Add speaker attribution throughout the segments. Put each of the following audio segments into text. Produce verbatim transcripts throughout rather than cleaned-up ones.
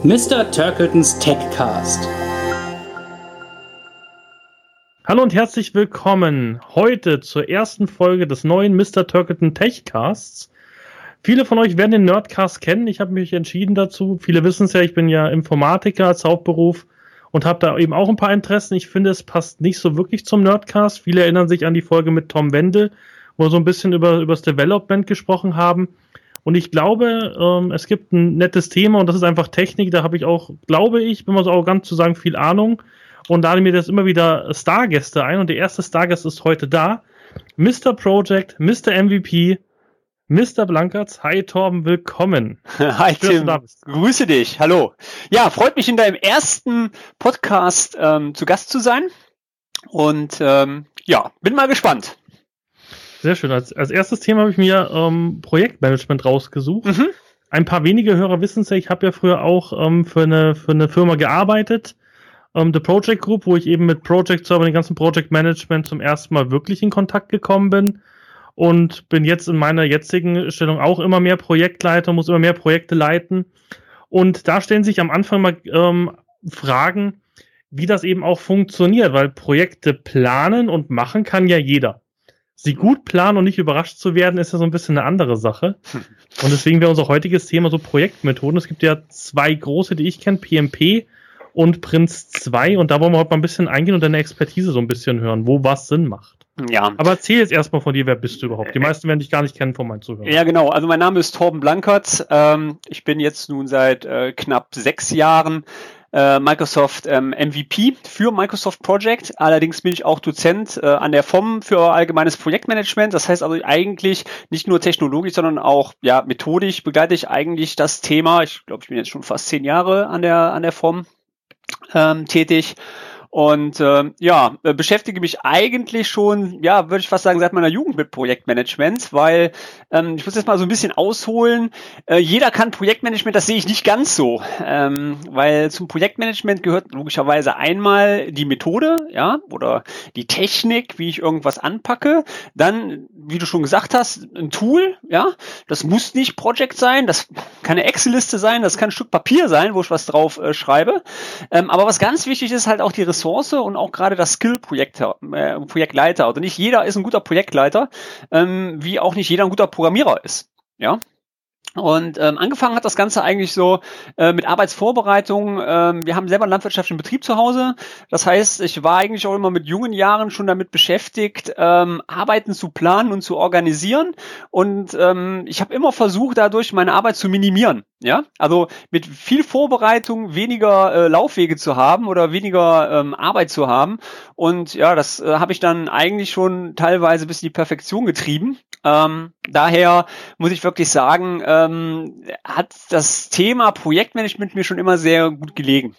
Speaker 1: Mister Turkletons Techcast.
Speaker 2: Hallo und herzlich willkommen heute zur ersten Folge des neuen Mister Turkleton Techcasts. Viele von euch werden den Nerdcast kennen. Ich habe mich entschieden dazu. Viele wissen es ja, ich bin ja Informatiker als Hauptberuf und habe da eben auch ein paar Interessen. Ich finde, es passt nicht so wirklich zum Nerdcast. Viele erinnern sich an die Folge mit Tom Wendel, wo wir so ein bisschen über, über das Development gesprochen haben. Und ich glaube, ähm, es gibt ein nettes Thema und das ist einfach Technik. Da habe ich auch, glaube ich, wenn man so arrogant zu sagen, viel Ahnung. Und lade mir das immer wieder Stargäste ein. Und der erste Stargast ist heute da. Mister Project, Mister M V P, Mister Blankertz. Hi Torben, willkommen.
Speaker 3: Hi Tim, grüße dich, hallo. Ja, freut mich in deinem ersten Podcast ähm, zu Gast zu sein. Und ähm, ja, bin mal gespannt.
Speaker 2: Sehr schön. Als, als erstes Thema habe ich mir ähm, Projektmanagement rausgesucht. Mhm. Ein paar wenige Hörer wissen es ja, ich habe ja früher auch ähm, für, eine, für eine Firma gearbeitet, ähm, The Project Group, wo ich eben mit Project Server, dem ganzen Project Management zum ersten Mal wirklich in Kontakt gekommen bin und bin jetzt in meiner jetzigen Stellung auch immer mehr Projektleiter, muss immer mehr Projekte leiten. Und da stellen sich am Anfang mal ähm, Fragen, wie das eben auch funktioniert, weil Projekte planen und machen kann ja jeder. Sie gut planen und nicht überrascht zu werden, ist ja so ein bisschen eine andere Sache. Und deswegen wäre unser heutiges Thema so Projektmethoden. Es gibt ja zwei große, die ich kenne, P M P und Prince zwei. Und da wollen wir heute mal ein bisschen eingehen und deine Expertise so ein bisschen hören, wo was Sinn macht.
Speaker 3: Ja.
Speaker 2: Aber erzähl jetzt erstmal von dir, wer bist du überhaupt? Die meisten werden dich gar nicht kennen von meinen Zuhörern.
Speaker 3: Ja, genau. Also mein Name ist Torben Blankertz. Ähm, ich bin jetzt nun seit äh, knapp sechs Jahren Microsoft ähm, M V P für Microsoft Project. Allerdings bin ich auch Dozent äh, an der F O M für allgemeines Projektmanagement. Das heißt also eigentlich nicht nur technologisch, sondern auch ja methodisch begleite ich eigentlich das Thema. Ich glaube, ich bin jetzt schon fast zehn Jahre an der an der F O M ähm, tätig. Und äh, ja, äh, beschäftige mich eigentlich schon, ja, würde ich fast sagen, seit meiner Jugend mit Projektmanagement, weil ähm, ich muss jetzt mal so ein bisschen ausholen. Äh, jeder kann Projektmanagement, das sehe ich nicht ganz so, ähm, weil zum Projektmanagement gehört logischerweise einmal die Methode, ja, oder die Technik, wie ich irgendwas anpacke. Dann, wie du schon gesagt hast, ein Tool, ja. Das muss nicht Project sein, das kann eine Excel-Liste sein, das kann ein Stück Papier sein, wo ich was drauf äh, schreibe. Ähm, aber was ganz wichtig ist, halt auch die Ressourcen und auch gerade das Skill-Projektor, äh, Projektleiter. Also nicht jeder ist ein guter Projektleiter, ähm, wie auch nicht jeder ein guter Programmierer ist. Ja. Und ähm, angefangen hat das Ganze eigentlich so äh, mit Arbeitsvorbereitung. Ähm, wir haben selber einen landwirtschaftlichen Betrieb zu Hause. Das heißt, ich war eigentlich auch immer mit jungen Jahren schon damit beschäftigt, ähm, Arbeiten zu planen und zu organisieren. Und ähm, ich habe immer versucht, dadurch meine Arbeit zu minimieren. Ja, also mit viel Vorbereitung weniger äh, Laufwege zu haben oder weniger ähm, Arbeit zu haben. Und ja, das äh, habe ich dann eigentlich schon teilweise bis in die Perfektion getrieben. Ähm, daher muss ich wirklich sagen, ähm, hat das Thema Projektmanagement mir schon immer sehr gut gelegen.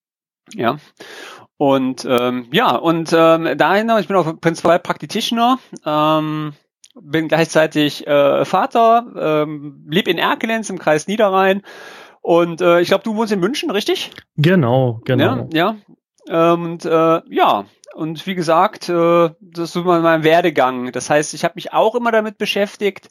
Speaker 3: Ja. Und ähm, ja, und ähm, dahin, ich bin auch Prince zwei Practitioner, ähm, bin gleichzeitig äh, Vater, ähm, lebe in Erkelenz im Kreis Niederrhein und äh, ich glaube, du wohnst in München, richtig?
Speaker 2: Genau, genau.
Speaker 3: Ja, ja. Und äh, ja, und wie gesagt, äh, das ist so mein Werdegang. Das heißt, ich habe mich auch immer damit beschäftigt,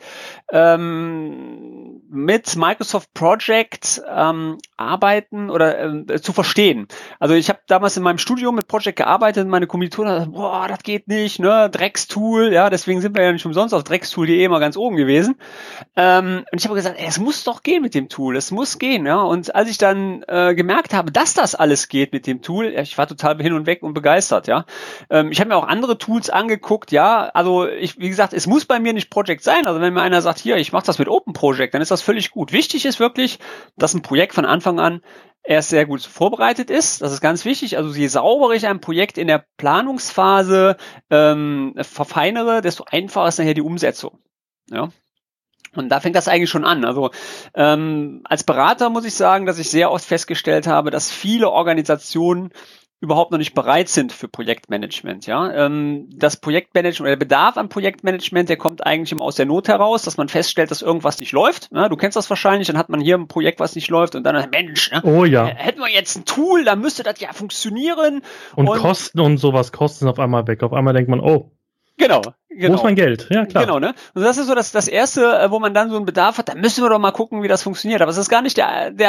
Speaker 3: ähm, mit Microsoft Project ähm, arbeiten oder äh, zu verstehen. Also ich habe damals in meinem Studium mit Project gearbeitet und meine Kommilitonen haben gesagt, boah, das geht nicht, ne, Dreckstool, ja, deswegen sind wir ja nicht umsonst auf dreckstool punkt de immer ganz oben gewesen. Ähm, und ich habe gesagt, ey, es muss doch gehen mit dem Tool, es muss gehen, ja. Und als ich dann äh, gemerkt habe, dass das alles geht mit dem Tool, ich war total hin und weg und begeistert, ja. Ähm, ich habe mir auch andere Tools angeguckt, ja, also ich, wie gesagt, es muss bei mir nicht Project sein, also wenn mir einer sagt, hier, ich mache das mit Open Project, dann ist das völlig gut. Wichtig ist wirklich, dass ein Projekt von Anfang an erst sehr gut vorbereitet ist, das ist ganz wichtig, also je sauberer ich ein Projekt in der Planungsphase ähm, verfeinere, desto einfacher ist nachher die Umsetzung, ja. Und da fängt das eigentlich schon an. Also ähm, als Berater muss ich sagen, dass ich sehr oft festgestellt habe, dass viele Organisationen überhaupt noch nicht bereit sind für Projektmanagement. Ja, ähm, das Projektmanagement oder der Bedarf an Projektmanagement, der kommt eigentlich immer aus der Not heraus, dass man feststellt, dass irgendwas nicht läuft. Ja, du kennst das wahrscheinlich, dann hat man hier ein Projekt, was nicht läuft und dann, Mensch, ne,
Speaker 2: oh ja,
Speaker 3: hätten wir jetzt ein Tool, dann müsste das ja funktionieren.
Speaker 2: Und, und Kosten und sowas, Kosten auf einmal weg. Auf einmal denkt man, oh,
Speaker 3: Genau, genau.
Speaker 2: Wo ist mein Geld? Ja, klar.
Speaker 3: Genau, ne? Und das ist so das, das Erste, wo man dann so einen Bedarf hat, da müssen wir doch mal gucken, wie das funktioniert. Aber es ist gar nicht der, der,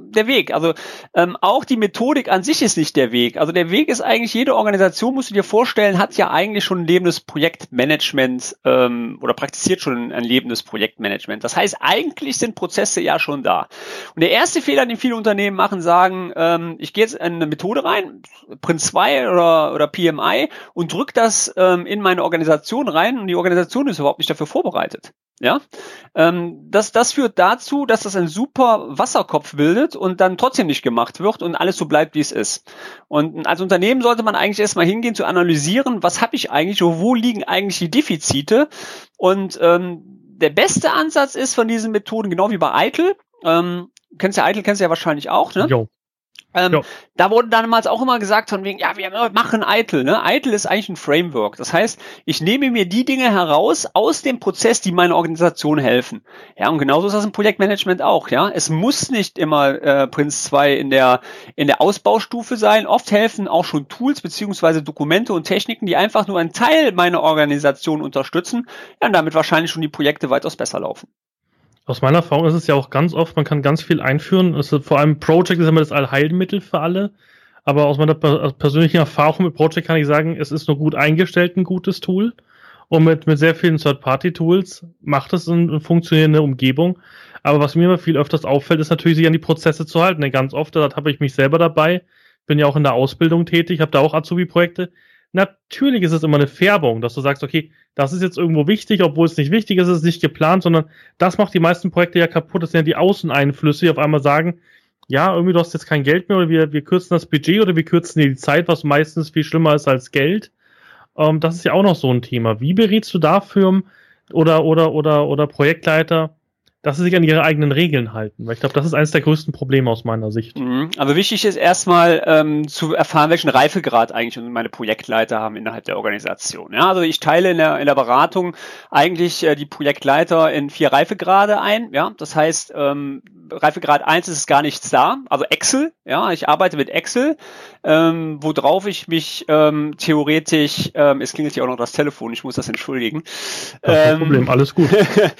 Speaker 3: der Weg. Also ähm, auch die Methodik an sich ist nicht der Weg. Also der Weg ist eigentlich, jede Organisation, musst du dir vorstellen, hat ja eigentlich schon ein lebendes Projektmanagement ähm, oder praktiziert schon ein lebendes Projektmanagement. Das heißt, eigentlich sind Prozesse ja schon da. Und der erste Fehler, den viele Unternehmen machen, sagen, ähm, ich gehe jetzt in eine Methode rein, Prince zwei oder, oder P M I, und drücke das ähm, in meine Organisation rein, und die Organisation ist überhaupt nicht dafür vorbereitet. Ja, ähm, das, das führt dazu, dass das ein super Wasserkopf bildet und dann trotzdem nicht gemacht wird und alles so bleibt, wie es ist. Und als Unternehmen sollte man eigentlich erstmal hingehen zu analysieren, was habe ich eigentlich, wo liegen eigentlich die Defizite. Und ähm, der beste Ansatz ist von diesen Methoden, genau wie bei Eitel, ähm, kennst ja Eitel, kennst du ja wahrscheinlich auch, ne?
Speaker 2: Jo.
Speaker 3: Ähm, da wurde damals auch immer gesagt von wegen, ja, wir machen Eitel, ne? Eitel ist eigentlich ein Framework. Das heißt, ich nehme mir die Dinge heraus aus dem Prozess, die meiner Organisation helfen. Ja, und genauso ist das im Projektmanagement auch, ja. Es muss nicht immer äh, Prince zwei in der in der Ausbaustufe sein. Oft helfen auch schon Tools beziehungsweise Dokumente und Techniken, die einfach nur einen Teil meiner Organisation unterstützen, ja, und damit wahrscheinlich schon die Projekte weitaus besser laufen.
Speaker 2: Aus meiner Erfahrung ist es ja auch ganz oft, man kann ganz viel einführen. Es ist, vor allem Project ist immer das Allheilmittel für alle. Aber aus meiner persönlichen Erfahrung mit Project kann ich sagen, es ist nur gut eingestellt, ein gutes Tool. Und mit, mit sehr vielen Third-Party-Tools macht es eine, eine funktionierende Umgebung. Aber was mir immer viel öfters auffällt, ist natürlich, sich an die Prozesse zu halten. Denn ganz oft, da habe ich mich selber dabei, bin ja auch in der Ausbildung tätig, habe da auch Azubi-Projekte. Natürlich ist es immer eine Färbung, dass du sagst, okay, das ist jetzt irgendwo wichtig, obwohl es nicht wichtig ist, es ist nicht geplant, sondern das macht die meisten Projekte ja kaputt. Das sind ja die Außeneinflüsse, die auf einmal sagen, ja, irgendwie du hast jetzt kein Geld mehr oder wir, wir kürzen das Budget oder wir kürzen dir die Zeit, was meistens viel schlimmer ist als Geld. Ähm, das ist ja auch noch so ein Thema. Wie berätst du da Firmen oder, oder, oder, oder Projektleiter, dass sie sich an ihre eigenen Regeln halten? Weil ich glaube, das ist eines der größten Probleme aus meiner Sicht.
Speaker 3: Mhm. Aber wichtig ist erstmal ähm, zu erfahren, welchen Reifegrad eigentlich meine Projektleiter haben innerhalb der Organisation. Ja, also ich teile in der, in der Beratung eigentlich äh, die Projektleiter in vier Reifegrade ein. Ja, das heißt, ähm, Reifegrad eins ist gar nichts da, also Excel. Ja, ich arbeite mit Excel, ähm, worauf ich mich ähm, theoretisch, ähm, es klingelt hier auch noch das Telefon, ich muss das entschuldigen.
Speaker 2: Kein
Speaker 3: ähm,
Speaker 2: Problem, alles gut.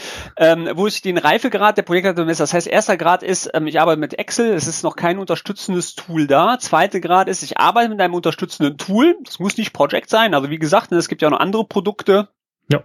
Speaker 3: ähm, wo ich den Reifegrad der Projektleitung messe. Das heißt, erster Grad ist, ähm, ich arbeite mit Excel, es ist noch kein unterstützendes Tool da. Zweiter Grad ist, ich arbeite mit einem unterstützenden Tool. Das muss nicht Project sein. Also wie gesagt, es gibt ja auch noch andere Produkte.
Speaker 2: Ja.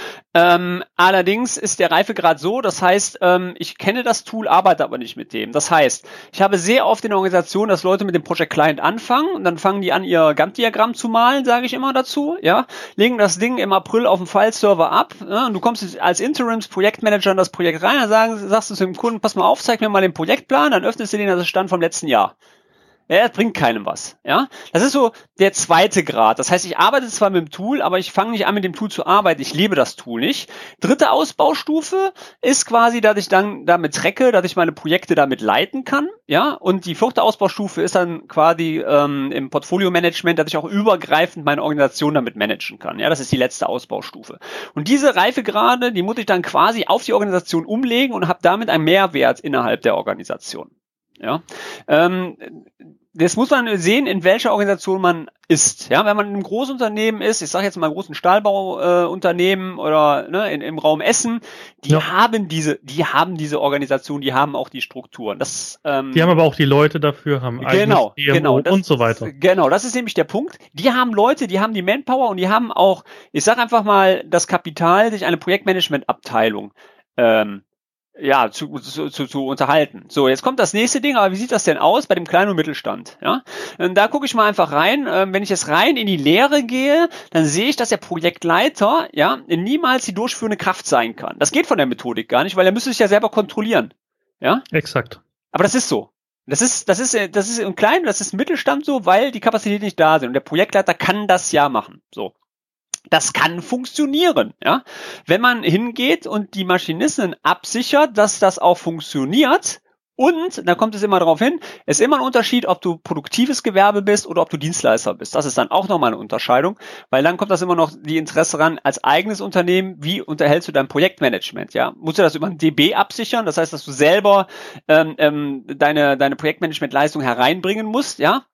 Speaker 3: Ähm, allerdings ist der Reifegrad so, das heißt, ähm, ich kenne das Tool, arbeite aber nicht mit dem. Das heißt, ich habe sehr oft in der Organisation, dass Leute mit dem Project Client anfangen und dann fangen die an, ihr Gantt-Diagramm zu malen, sage ich immer dazu, ja, legen das Ding im April auf dem File-Server ab, ja, und du kommst als Interims-Projektmanager in das Projekt rein, dann sagen, sagst du zu dem Kunden, pass mal auf, zeig mir mal den Projektplan, dann öffnest du den, das ist Stand vom letzten Jahr. Ja, das bringt keinem was. Ja, das ist so der zweite Grad. Das heißt, ich arbeite zwar mit dem Tool, aber ich fange nicht an, mit dem Tool zu arbeiten. Ich lebe das Tool nicht. Dritte Ausbaustufe ist quasi, dass ich dann damit tracke, dass ich meine Projekte damit leiten kann. Ja, und die vierte Ausbaustufe ist dann quasi ähm, im Portfolio-Management, dass ich auch übergreifend meine Organisation damit managen kann. Ja, das ist die letzte Ausbaustufe. Und diese Reifegrade, die muss ich dann quasi auf die Organisation umlegen und habe damit einen Mehrwert innerhalb der Organisation. Ja, ähm, das muss man sehen, in welcher Organisation man ist. Ja, wenn man in einem Großunternehmen ist, ich sage jetzt mal einen großen Stahlbauunternehmen äh, oder ne, in, im Raum Essen, die ja. haben diese, die haben diese Organisation, die haben auch die Strukturen. Das, ähm,
Speaker 2: die haben aber auch die Leute dafür, haben
Speaker 3: genau,
Speaker 2: P M O
Speaker 3: genau, das,
Speaker 2: und so weiter.
Speaker 3: Genau, das ist nämlich der Punkt. Die haben Leute, die haben die Manpower und die haben auch, ich sage einfach mal, das Kapital, sich eine Projektmanagement-Abteilung ähm, ja, zu, zu, zu, zu unterhalten. So, jetzt kommt das nächste Ding, aber wie sieht das denn aus bei dem kleinen und Mittelstand? Ja, und da gucke ich mal einfach rein. Ähm, wenn ich jetzt rein in die Lehre gehe, dann sehe ich, dass der Projektleiter ja niemals die durchführende Kraft sein kann. Das geht von der Methodik gar nicht, weil er müsste sich ja selber kontrollieren. Ja,
Speaker 2: exakt.
Speaker 3: Aber das ist so. Das ist, das ist, das ist im Kleinen, das ist im Mittelstand so, weil die Kapazitäten nicht da sind. Und der Projektleiter kann das ja machen. So. Das kann funktionieren, ja. Wenn man hingeht und die Maschinisten absichert, dass das auch funktioniert. Und, da kommt es immer darauf hin, es ist immer ein Unterschied, ob du produktives Gewerbe bist oder ob du Dienstleister bist. Das ist dann auch nochmal eine Unterscheidung, weil dann kommt das immer noch die Interesse ran, als eigenes Unternehmen, wie unterhältst du dein Projektmanagement, ja? Musst du das über ein D B absichern, das heißt, dass du selber ähm, ähm, deine deine Projektmanagementleistung hereinbringen musst, ja?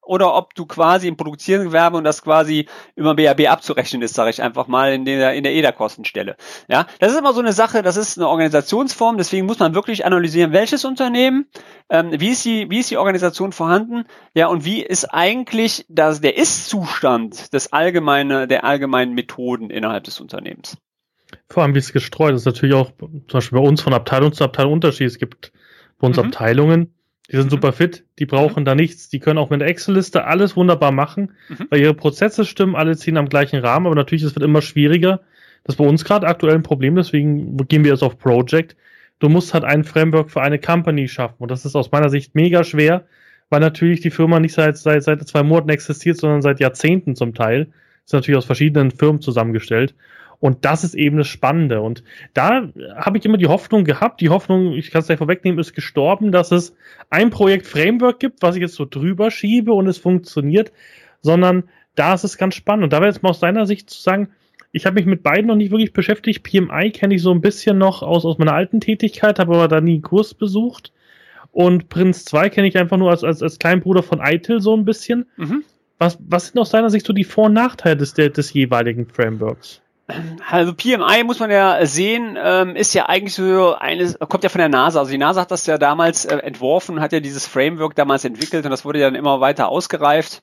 Speaker 3: oder ob du quasi im produzierenden Gewerbe und das quasi über B A B abzurechnen ist, sage ich einfach mal, in der, in der E D A-Kostenstelle. Ja, das ist immer so eine Sache, das ist eine Organisationsform, deswegen muss man wirklich analysieren, welches Unternehmen, ähm, wie ist die, wie ist die Organisation vorhanden, ja, und wie ist eigentlich das, der Ist-Zustand des allgemeine, der allgemeinen Methoden innerhalb des Unternehmens.
Speaker 2: Vor allem, wie es gestreut ist, natürlich auch zum Beispiel bei uns von Abteilung zu Abteilung Unterschied. Es gibt bei uns mhm. Abteilungen, die sind mhm. super fit, die brauchen mhm. da nichts, die können auch mit der Excel-Liste alles wunderbar machen, mhm. weil ihre Prozesse stimmen, alle ziehen am gleichen Rahmen, aber natürlich, es wird immer schwieriger. Das ist bei uns gerade aktuell ein Problem, deswegen gehen wir jetzt auf Project. Du musst halt ein Framework für eine Company schaffen und das ist aus meiner Sicht mega schwer, weil natürlich die Firma nicht seit, seit, seit zwei Monaten existiert, sondern seit Jahrzehnten zum Teil. Ist natürlich aus verschiedenen Firmen zusammengestellt. Und das ist eben das Spannende. Und da habe ich immer die Hoffnung gehabt, die Hoffnung, ich kann es gleich vorwegnehmen, ist gestorben, dass es ein Projekt Framework gibt, was ich jetzt so drüber schiebe und es funktioniert, sondern da ist es ganz spannend. Und da wäre jetzt mal aus seiner Sicht zu sagen, ich habe mich mit beiden noch nicht wirklich beschäftigt. P M I kenne ich so ein bisschen noch aus, aus meiner alten Tätigkeit, habe aber da nie einen Kurs besucht. Und Prince zwei kenne ich einfach nur als, als, als kleinen Bruder von I T I L so ein bisschen. Mhm. Was, was sind aus seiner Sicht so die Vor- und Nachteile des, des jeweiligen Frameworks?
Speaker 3: Also P M I muss man ja sehen, ähm, ist ja eigentlich so eines, kommt ja von der NASA. Also die NASA hat das ja damals äh, entworfen, hat ja dieses Framework damals entwickelt und das wurde ja dann immer weiter ausgereift.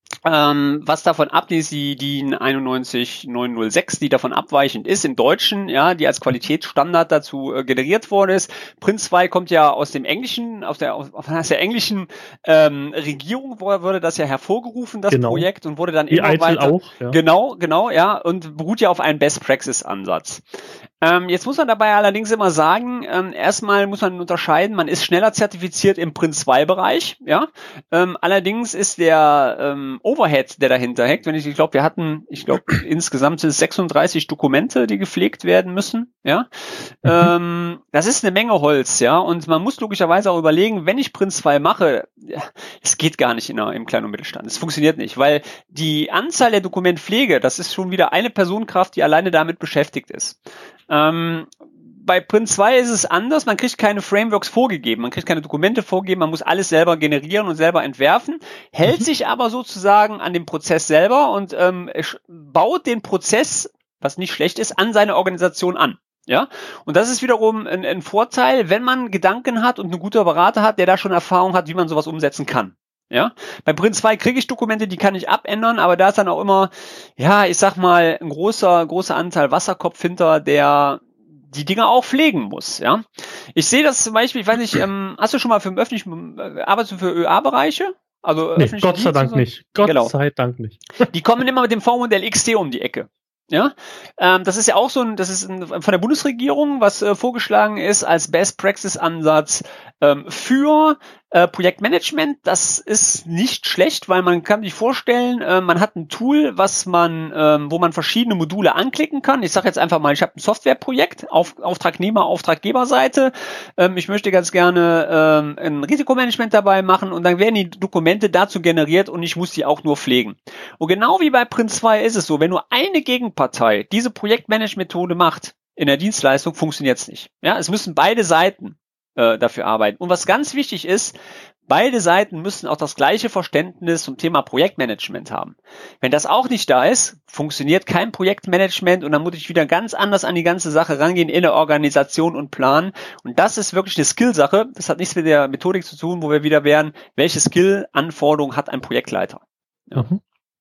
Speaker 3: Ähm, was davon ab ist, die DIN einundneunzig neunhundertsechs, die davon abweichend ist im Deutschen, ja, die als Qualitätsstandard dazu äh, generiert worden ist. Prince zwei kommt ja aus dem Englischen, aus der, aus, aus der englischen ähm, Regierung wurde das ja hervorgerufen, das genau. Projekt, und wurde dann
Speaker 2: die
Speaker 3: immer
Speaker 2: I T I L
Speaker 3: weiter.
Speaker 2: Auch, ja.
Speaker 3: Genau, genau, ja, und beruht ja auf einem Best-Practice-Ansatz. Ähm, jetzt muss man dabei allerdings immer sagen, ähm, erstmal muss man unterscheiden, man ist schneller zertifiziert im Prince zwei Bereich, ja. Ähm, allerdings ist der ähm, Overhead, der dahinter hängt, wenn ich, ich glaube, wir hatten, ich glaube, insgesamt sind es sechsunddreißig Dokumente, die gepflegt werden müssen, ja. Mhm. Ähm, das ist eine Menge Holz, ja, und man muss logischerweise auch überlegen, wenn ich Prince zwei mache, ja, es geht gar nicht in der, im Kleinen- und Mittelstand, es funktioniert nicht, weil die Anzahl der Dokumentpflege, das ist schon wieder eine Personenkraft, die alleine damit beschäftigt ist. Ähm, bei Prince zwei ist es anders, man kriegt keine Frameworks vorgegeben, man kriegt keine Dokumente vorgegeben, man muss alles selber generieren und selber entwerfen, hält mhm. sich aber sozusagen an dem Prozess selber und ähm, baut den Prozess, was nicht schlecht ist, an seine Organisation an. Ja, und das ist wiederum ein, ein Vorteil, wenn man Gedanken hat und einen guten Berater hat, der da schon Erfahrung hat, wie man sowas umsetzen kann. Ja, bei Prince zwei kriege ich Dokumente, die kann ich abändern, aber da ist dann auch immer, ja, ich sag mal, ein großer, großer Anteil Wasserkopf hinter, der die Dinge auch pflegen muss, ja. Ich sehe das zum Beispiel, ich weiß nicht, ähm, hast du schon mal für den öffentlichen, äh, arbeitest du für Ö A-Bereiche? Also
Speaker 2: nee, Gott sei Dank so? nicht. Gott genau. sei Dank nicht.
Speaker 3: Die kommen immer mit dem V-Modell X T um die Ecke. Ja, ähm, das ist ja auch so ein, das ist ein, von der Bundesregierung, was äh, vorgeschlagen ist als Best-Practice-Ansatz ähm, für äh, Projektmanagement. Das ist nicht schlecht, weil man kann sich vorstellen, äh, man hat ein Tool, was man, ähm, wo man verschiedene Module anklicken kann. Ich sage jetzt einfach mal, ich habe ein Softwareprojekt auf Auftragnehmer, Auftraggeberseite. Ähm, ich möchte ganz gerne ähm, ein Risikomanagement dabei machen und dann werden die Dokumente dazu generiert und ich muss die auch nur pflegen. Und genau wie bei Prince zwei ist es so, wenn nur eine Gegenpartei diese Projektmanagement-Methode macht in der Dienstleistung, funktioniert es nicht. Ja, es müssen beide Seiten äh, dafür arbeiten. Und was ganz wichtig ist, beide Seiten müssen auch das gleiche Verständnis zum Thema Projektmanagement haben. Wenn das auch nicht da ist, funktioniert kein Projektmanagement und dann muss ich wieder ganz anders an die ganze Sache rangehen in der Organisation und planen. Und das ist wirklich eine Skill-Sache. Das hat nichts mit der Methodik zu tun, wo wir wieder wären, welche Skill-Anforderungen hat ein Projektleiter. Ja.
Speaker 2: Mhm.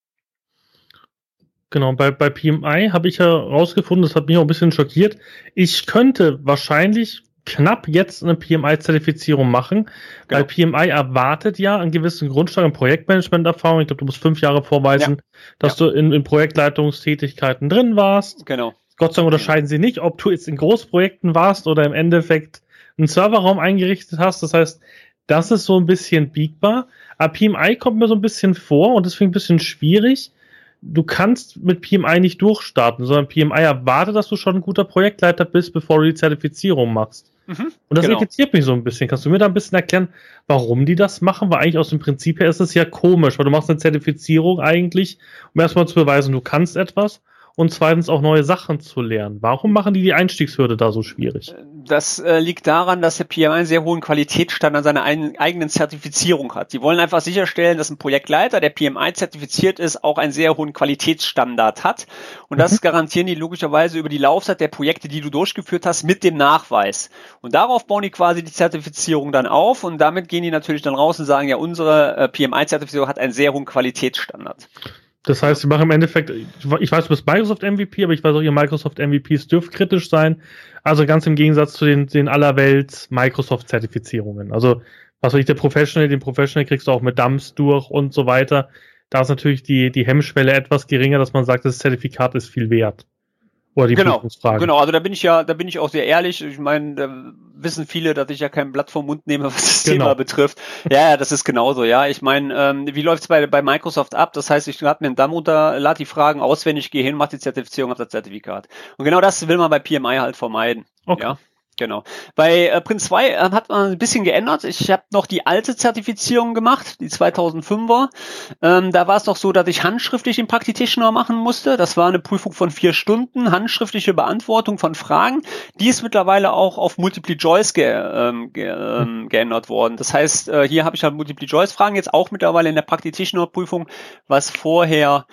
Speaker 2: Genau, bei, bei P M I habe ich ja rausgefunden, das hat mich auch ein bisschen schockiert, ich könnte wahrscheinlich knapp jetzt eine P M I-Zertifizierung machen, genau. Weil P M I erwartet ja einen gewissen Grundstein an Projektmanagement-Erfahrung. Ich glaube, du musst fünf Jahre vorweisen, ja. dass ja. du in, in Projektleitungstätigkeiten drin warst.
Speaker 3: Genau.
Speaker 2: Gott sei Dank unterscheiden sie nicht, ob du jetzt in Großprojekten warst oder im Endeffekt einen Serverraum eingerichtet hast. Das heißt, das ist so ein bisschen biegbar. Aber P M I kommt mir so ein bisschen vor und deswegen ein bisschen schwierig. Du kannst mit P M I nicht durchstarten, sondern P M I erwartet, dass du schon ein guter Projektleiter bist, bevor du die Zertifizierung machst. Mhm, und das genau. irritiert mich so ein bisschen. Kannst du mir da ein bisschen erklären, warum die das machen? Weil eigentlich aus dem Prinzip her ist es ja komisch, weil du machst eine Zertifizierung eigentlich, um erstmal zu beweisen, du kannst etwas. und zweitens auch neue Sachen zu lernen. Warum machen die die Einstiegshürde da so schwierig?
Speaker 3: Das äh, liegt daran, dass der P M I einen sehr hohen Qualitätsstandard an seiner ein, eigenen Zertifizierung hat. Die wollen einfach sicherstellen, dass ein Projektleiter, der P M I zertifiziert ist, auch einen sehr hohen Qualitätsstandard hat. Und das mhm. garantieren die logischerweise über die Laufzeit der Projekte, die du durchgeführt hast, mit dem Nachweis. Und darauf bauen die quasi die Zertifizierung dann auf und damit gehen die natürlich dann raus und sagen, ja, unsere äh, P M I-Zertifizierung hat einen sehr hohen Qualitätsstandard.
Speaker 2: Das heißt, sie machen im Endeffekt, ich weiß, du bist Microsoft M V P, aber ich weiß auch, ihr Microsoft M V Ps dürfen kritisch sein. Also ganz im Gegensatz zu den, den allerwelts Microsoft-Zertifizierungen. Also, was weiß ich, der Professional, den Professional kriegst du auch mit D A M S durch und so weiter. Da ist natürlich die, die Hemmschwelle etwas geringer, dass man sagt, das Zertifikat ist viel wert. Oder die
Speaker 3: genau, genau, also da bin ich ja, da bin ich auch sehr ehrlich. Ich meine, da wissen viele, dass ich ja kein Blatt vom Mund nehme, was das genau. Thema betrifft. Ja, ja, das ist genauso, ja. Ich meine, ähm, wie läuft's bei bei Microsoft ab? Das heißt, ich lade mir einen D A M runter, lade die Fragen auswendig, gehe hin, mache die Zertifizierung, habe das Zertifikat. Und genau das will man bei P M I halt vermeiden. Okay. Ja. Genau. Bei äh, Prince zwei äh, hat man ein bisschen geändert. Ich habe noch die alte Zertifizierung gemacht, die zweitausendfünfer. Ähm, da war es noch so, dass ich handschriftlich den Practitioner machen musste. Das war eine Prüfung von vier Stunden, handschriftliche Beantwortung von Fragen. Die ist mittlerweile auch auf Multiple-Choice ge ähm, ge ähm, geändert worden. Das heißt, äh, hier habe ich halt Multiple-Choice-Fragen jetzt auch mittlerweile in der Practitioner-Prüfung, was vorher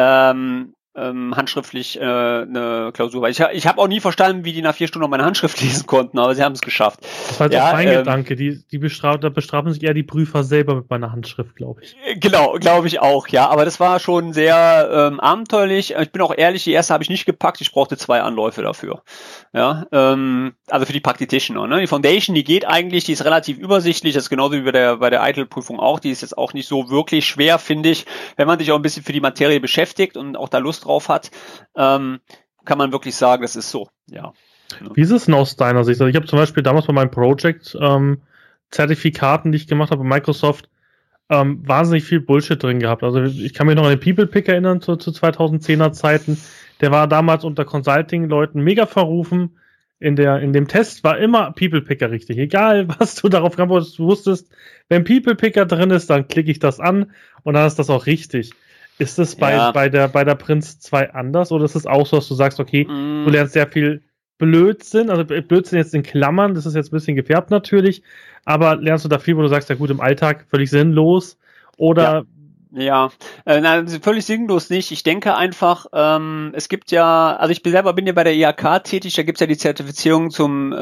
Speaker 3: ähm, Ähm, handschriftlich äh, eine Klausur war. Ich, ich habe auch nie verstanden, wie die nach vier Stunden noch meine Handschrift lesen konnten, aber sie haben es geschafft.
Speaker 2: Das war jetzt ja, auch mein ähm, Gedanke. Die, die bestrafen, da bestrafen sich eher die Prüfer selber mit meiner Handschrift, glaube ich.
Speaker 3: Genau, glaube ich auch, ja. Aber das war schon sehr ähm, abenteuerlich. Ich bin auch ehrlich, die erste habe ich nicht gepackt. Ich brauchte zwei Anläufe dafür. Ja, ähm, also für die Practitioner. Ne? Die Foundation, die geht eigentlich, die ist relativ übersichtlich. Das ist genauso wie bei der bei der I T I L-Prüfung auch. Die ist jetzt auch nicht so wirklich schwer, finde ich. Wenn man sich auch ein bisschen für die Materie beschäftigt und auch da Lust drauf hat, ähm, kann man wirklich sagen, das ist so, ja.
Speaker 2: Wie ist es denn aus deiner Sicht? Also ich habe zum Beispiel damals bei meinem Project ähm, Zertifikaten, die ich gemacht habe bei Microsoft, ähm, wahnsinnig viel Bullshit drin gehabt. Also ich kann mich noch an den People Pick erinnern zu, zu zweitausendzehner Zeiten. Der war damals unter Consulting-Leuten mega verrufen. In der, in dem Test war immer People Picker richtig. Egal, was du darauf geantwortet wusstest, wenn People Picker drin ist, dann klicke ich das an und dann ist das auch richtig. Ist das bei, ja. bei der, bei der Prince zwei anders oder ist es auch so, dass du sagst, okay, mm. du lernst sehr viel Blödsinn, also Blödsinn jetzt in Klammern, das ist jetzt ein bisschen gefärbt natürlich, aber lernst du da viel, wo du sagst, ja gut, im Alltag völlig sinnlos oder
Speaker 3: ja. Ja, äh, nein, völlig sinnlos nicht. Ich denke einfach, ähm, es gibt ja, also ich bin selber bin ja bei der I H K tätig, da gibt's ja die Zertifizierung zum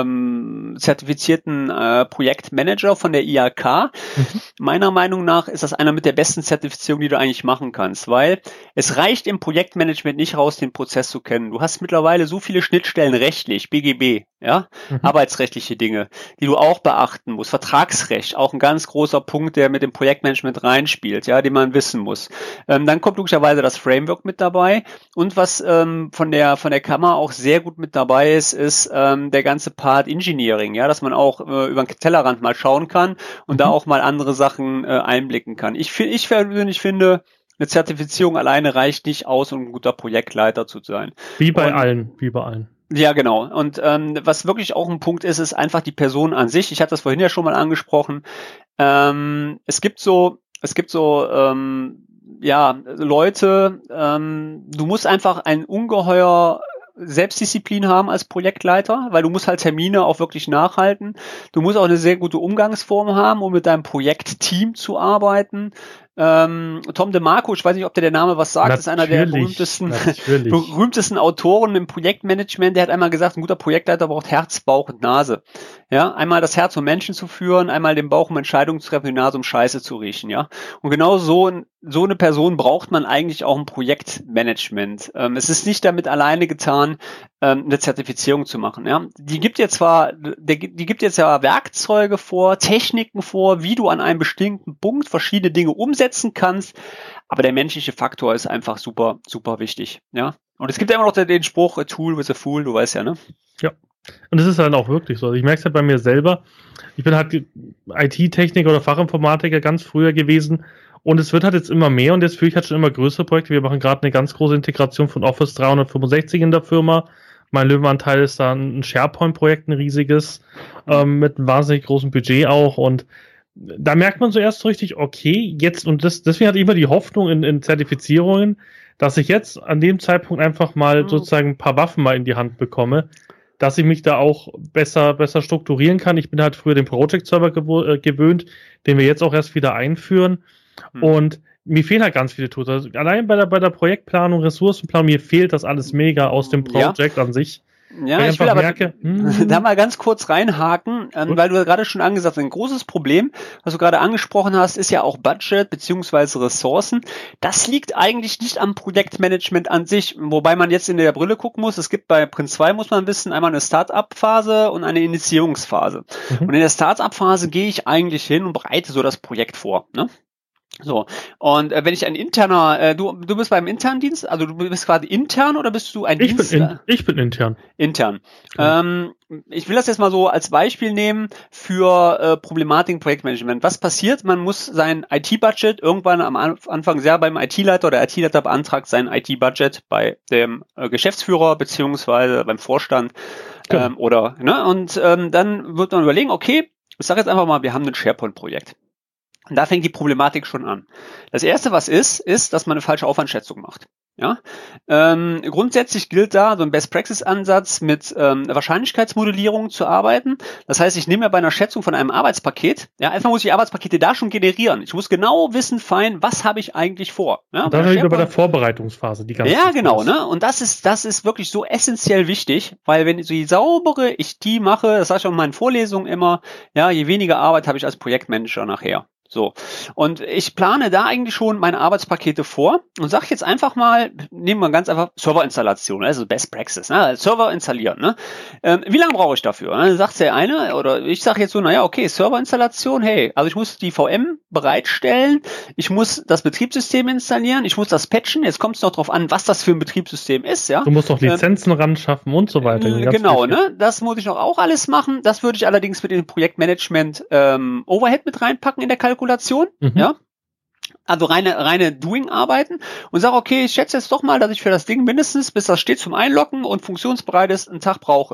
Speaker 3: ähm, zertifizierten äh, Projektmanager von der I H K. Mhm. Meiner Meinung nach ist das einer mit der besten Zertifizierung, die du eigentlich machen kannst, weil es reicht im Projektmanagement nicht raus, den Prozess zu kennen. Du hast mittlerweile so viele Schnittstellen rechtlich, B G B, ja, mhm. arbeitsrechtliche Dinge, die du auch beachten musst. Vertragsrecht, auch ein ganz großer Punkt, der mit dem Projektmanagement reinspielt, ja, den man wissen muss. Ähm, dann kommt logischerweise das Framework mit dabei und was ähm, von der von der Kammer auch sehr gut mit dabei ist, ist ähm, der ganze Part Engineering, ja, dass man auch äh, über den Tellerrand mal schauen kann und mhm. da auch mal andere Sachen äh, einblicken kann. Ich, ich persönlich finde, eine Zertifizierung alleine reicht nicht aus, um ein guter Projektleiter zu sein.
Speaker 2: Wie bei
Speaker 3: und,
Speaker 2: allen, wie bei allen.
Speaker 3: Ja, genau. Und ähm, was wirklich auch ein Punkt ist, ist einfach die Person an sich. Ich hatte das vorhin ja schon mal angesprochen. Ähm, es gibt so Es gibt so, ähm, ja, Leute, ähm, du musst einfach ein ungeheuer Selbstdisziplin haben als Projektleiter, weil du musst halt Termine auch wirklich nachhalten. Du musst auch eine sehr gute Umgangsform haben, um mit deinem Projektteam zu arbeiten. Ähm, Tom DeMarco, ich weiß nicht, ob der der Name was sagt,
Speaker 2: natürlich,
Speaker 3: ist einer der berühmtesten, berühmtesten Autoren im Projektmanagement. Der hat einmal gesagt, ein guter Projektleiter braucht Herz, Bauch und Nase. Ja, einmal das Herz, um Menschen zu führen, einmal den Bauch, um Entscheidungen zu treffen, die Nase, um Scheiße zu riechen. Ja, und genau so, so eine Person braucht man eigentlich auch im Projektmanagement. Ähm, es ist nicht damit alleine getan, ähm, eine Zertifizierung zu machen. Ja, die gibt dir zwar, der, die gibt dir zwar Werkzeuge vor, Techniken vor, wie du an einem bestimmten Punkt verschiedene Dinge umsetzen kannst, aber der menschliche Faktor ist einfach super, super wichtig. Ja, und es gibt ja immer noch den Spruch, a tool with a fool, du weißt ja, ne?
Speaker 2: Ja. Und das ist dann auch wirklich so. Also ich merke es halt bei mir selber. Ich bin halt I T-Techniker oder Fachinformatiker ganz früher gewesen und es wird halt jetzt immer mehr und jetzt führe ich halt schon immer größere Projekte. Wir machen gerade eine ganz große Integration von Office dreihundertfünfundsechzig in der Firma. Mein Löwenanteil ist dann ein SharePoint-Projekt, ein riesiges, ähm, mit einem wahnsinnig großen Budget auch und da merkt man zuerst so richtig, okay, jetzt, und das, deswegen hatte ich immer die Hoffnung in, in Zertifizierungen, dass ich jetzt an dem Zeitpunkt einfach mal mhm. sozusagen ein paar Waffen mal in die Hand bekomme, dass ich mich da auch besser, besser strukturieren kann. Ich bin halt früher den Project-Server gewo- äh, gewöhnt, den wir jetzt auch erst wieder einführen. Mhm. Und mir fehlen halt ganz viele Tools. Also allein bei der, bei der Projektplanung, Ressourcenplanung, mir fehlt das alles mega aus dem Project ja. an sich.
Speaker 3: Ja, ich, ich will aber merke, hm, da mal ganz kurz reinhaken, ähm, weil du ja gerade schon angesagt hast, ein großes Problem, was du gerade angesprochen hast, ist ja auch Budget beziehungsweise Ressourcen. Das liegt eigentlich nicht am Projektmanagement an sich, wobei man jetzt in der Brille gucken muss. Es gibt bei Prince zwei, muss man wissen, einmal eine Start-up-Phase und eine Initiierungsphase. Mhm. Und in der Start-up-Phase gehe ich eigentlich hin und bereite so das Projekt vor, ne? So, und äh, wenn ich ein interner, äh, du du bist beim internen Dienst, also du bist quasi intern oder bist du ein
Speaker 2: ich
Speaker 3: Dienst?
Speaker 2: Bin in, ich bin intern.
Speaker 3: Intern. Ja. Ähm, ich will das jetzt mal so als Beispiel nehmen für äh, Problematiken Projektmanagement. Was passiert? Man muss sein I T-Budget irgendwann am Anfang sehr beim I T-Leiter oder I T-Leiter beantragt sein I T-Budget bei dem äh, Geschäftsführer beziehungsweise beim Vorstand ähm, genau. oder, ne? Und ähm, dann wird man überlegen, okay, ich sage jetzt einfach mal, wir haben ein SharePoint-Projekt. Und da fängt die Problematik schon an. Das erste, was ist, ist, dass man eine falsche Aufwandschätzung macht. Ja, ähm, grundsätzlich gilt da so ein Best-Practice-Ansatz mit ähm, Wahrscheinlichkeitsmodellierung zu arbeiten. Das heißt, ich nehme ja bei einer Schätzung von einem Arbeitspaket, ja, einfach muss ich die Arbeitspakete da schon generieren. Ich muss genau wissen, fein, was habe ich eigentlich vor. Ja,
Speaker 2: und dann bei, wieder bei der Vorbereitungsphase, die ganze
Speaker 3: Ja, genau, ne? Und das ist, das ist wirklich so essentiell wichtig, weil wenn so je saubere ich die mache, das sage ich auch in meinen Vorlesungen immer, ja, je weniger Arbeit habe ich als Projektmanager nachher. So, und ich plane da eigentlich schon meine Arbeitspakete vor und sage jetzt einfach mal, nehmen wir ganz einfach Serverinstallation, also Best Practice, ne? Server installieren. Ne? Ähm, wie lange brauche ich dafür? Dann sagt der eine, oder ich sage jetzt so, naja, okay, Serverinstallation, hey, also ich muss die V M bereitstellen, ich muss das Betriebssystem installieren, ich muss das patchen, jetzt kommt es noch drauf an, was das für ein Betriebssystem ist. Ja?
Speaker 2: Du musst noch Lizenzen ähm, ran schaffen und so weiter.
Speaker 3: Genau, ne? Das muss ich noch auch alles machen, das würde ich allerdings mit dem Projektmanagement ähm, Overhead mit reinpacken in der Kalkulation. Kalkulation, mhm. ja, also reine reine Doing-Arbeiten und sage, okay, ich schätze jetzt doch mal, dass ich für das Ding mindestens, bis das steht zum Einloggen und funktionsbereit ist, einen Tag brauche.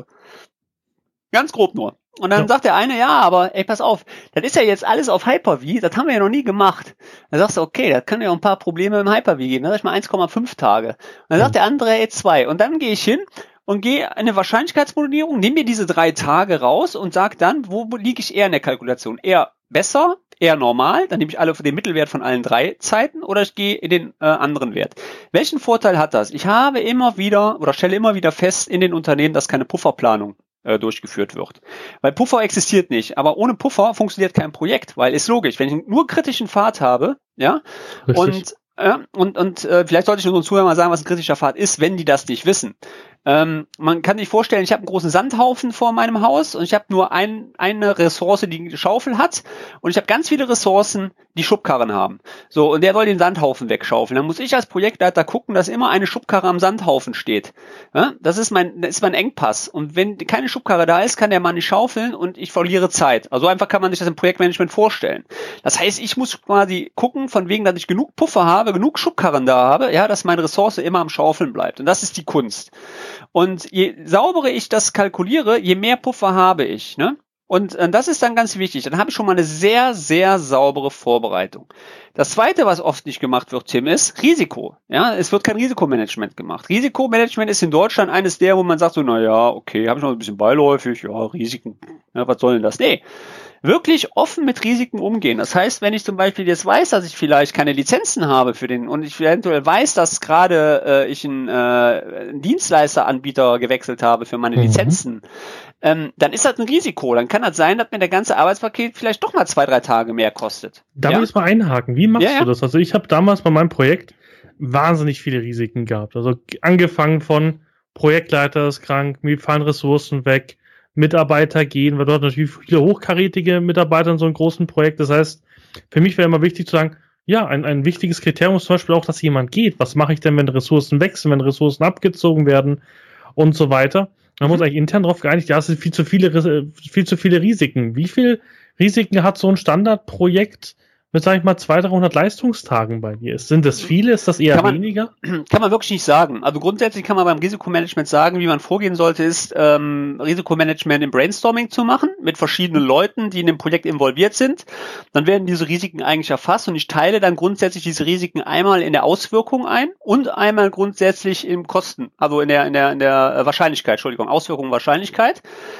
Speaker 3: Ganz grob nur. Und dann ja. sagt der eine, ja, aber ey, pass auf, das ist ja jetzt alles auf Hyper-V, das haben wir ja noch nie gemacht. Dann sagst du, okay, das kann ja auch ein paar Probleme im Hyper-V geben, dann sag ich mal eins Komma fünf Tage. Und dann mhm. sagt der andere, ey, zwei. Und dann gehe ich hin und gehe eine Wahrscheinlichkeitsmodellierung, nehme mir diese drei Tage raus und sag dann, wo liege ich eher in der Kalkulation? Eher besser, eher normal, dann nehme ich alle den Mittelwert von allen drei Zeiten oder ich gehe in den äh, anderen Wert. Welchen Vorteil hat das? Ich habe immer wieder oder stelle immer wieder fest in den Unternehmen, dass keine Pufferplanung äh, durchgeführt wird. Weil Puffer existiert nicht, aber ohne Puffer funktioniert kein Projekt, weil ist logisch, wenn ich nur kritischen Pfad habe, ja, Richtig. und Ja, und und äh, vielleicht sollte ich unseren Zuhörern mal sagen, was ein kritischer Pfad ist, wenn die das nicht wissen. Ähm, man kann sich vorstellen, ich habe einen großen Sandhaufen vor meinem Haus und ich habe nur ein, eine Ressource, die eine Schaufel hat und ich habe ganz viele Ressourcen, die Schubkarren haben. So, und der soll den Sandhaufen wegschaufeln. Dann muss ich als Projektleiter gucken, dass immer eine Schubkarre am Sandhaufen steht. Ja, das ist mein das ist mein Engpass. Und wenn keine Schubkarre da ist, kann der Mann nicht schaufeln und ich verliere Zeit. Also einfach kann man sich das im Projektmanagement vorstellen. Das heißt, ich muss quasi gucken, von wegen, dass ich genug Puffer habe, genug Schubkarren da habe, ja, dass meine Ressource immer am Schaufeln bleibt. Und das ist die Kunst. Und je sauberer ich das kalkuliere, je mehr Puffer habe ich, ne? Und äh, das ist dann ganz wichtig. Dann habe ich schon mal eine sehr, sehr saubere Vorbereitung. Das Zweite, was oft nicht gemacht wird, Tim, ist Risiko. Ja, es wird kein Risikomanagement gemacht. Risikomanagement ist in Deutschland eines der, wo man sagt so, na ja, okay, habe ich noch ein bisschen beiläufig, ja, Risiken, ja, was soll denn das? Nee. Wirklich offen mit Risiken umgehen. Das heißt, wenn ich zum Beispiel jetzt weiß, dass ich vielleicht keine Lizenzen habe für den und ich eventuell weiß, dass gerade äh, ich einen, äh, einen Dienstleisteranbieter gewechselt habe für meine mhm. Lizenzen, ähm, dann ist das ein Risiko. Dann kann das sein, dass mir der ganze Arbeitspaket vielleicht doch mal zwei, drei Tage mehr kostet.
Speaker 2: Da
Speaker 3: ja?
Speaker 2: will ich mal einhaken. Wie machst ja, ja. du das? Also ich habe damals bei meinem Projekt wahnsinnig viele Risiken gehabt. Also angefangen von Projektleiter ist krank, mir fallen Ressourcen weg, Mitarbeiter gehen, weil du hast natürlich viele hochkarätige Mitarbeiter in so einem großen Projekt. Das heißt, für mich wäre immer wichtig zu sagen, ja, ein, ein wichtiges Kriterium ist zum Beispiel auch, dass jemand geht. Was mache ich denn, wenn Ressourcen wechseln, wenn Ressourcen abgezogen werden und so weiter? Man mhm. muss eigentlich intern darauf geeinigt, ja, es sind viel zu viele, viel zu viele Risiken. Wie viel Risiken hat so ein Standardprojekt, mit, sag ich mal, zweihundert, dreihundert Leistungstagen bei dir ist. Sind das viele? Ist das eher
Speaker 3: kann man,
Speaker 2: weniger?
Speaker 3: Kann man wirklich nicht sagen. Also grundsätzlich kann man beim Risikomanagement sagen, wie man vorgehen sollte, ist ähm, Risikomanagement im Brainstorming zu machen, mit verschiedenen Leuten, die in dem Projekt involviert sind. Dann werden diese Risiken eigentlich erfasst und ich teile dann grundsätzlich diese Risiken einmal in der Auswirkung ein und einmal grundsätzlich im Kosten, also in der, in der, in der Wahrscheinlichkeit, Entschuldigung, Auswirkung, Wahrscheinlichkeit.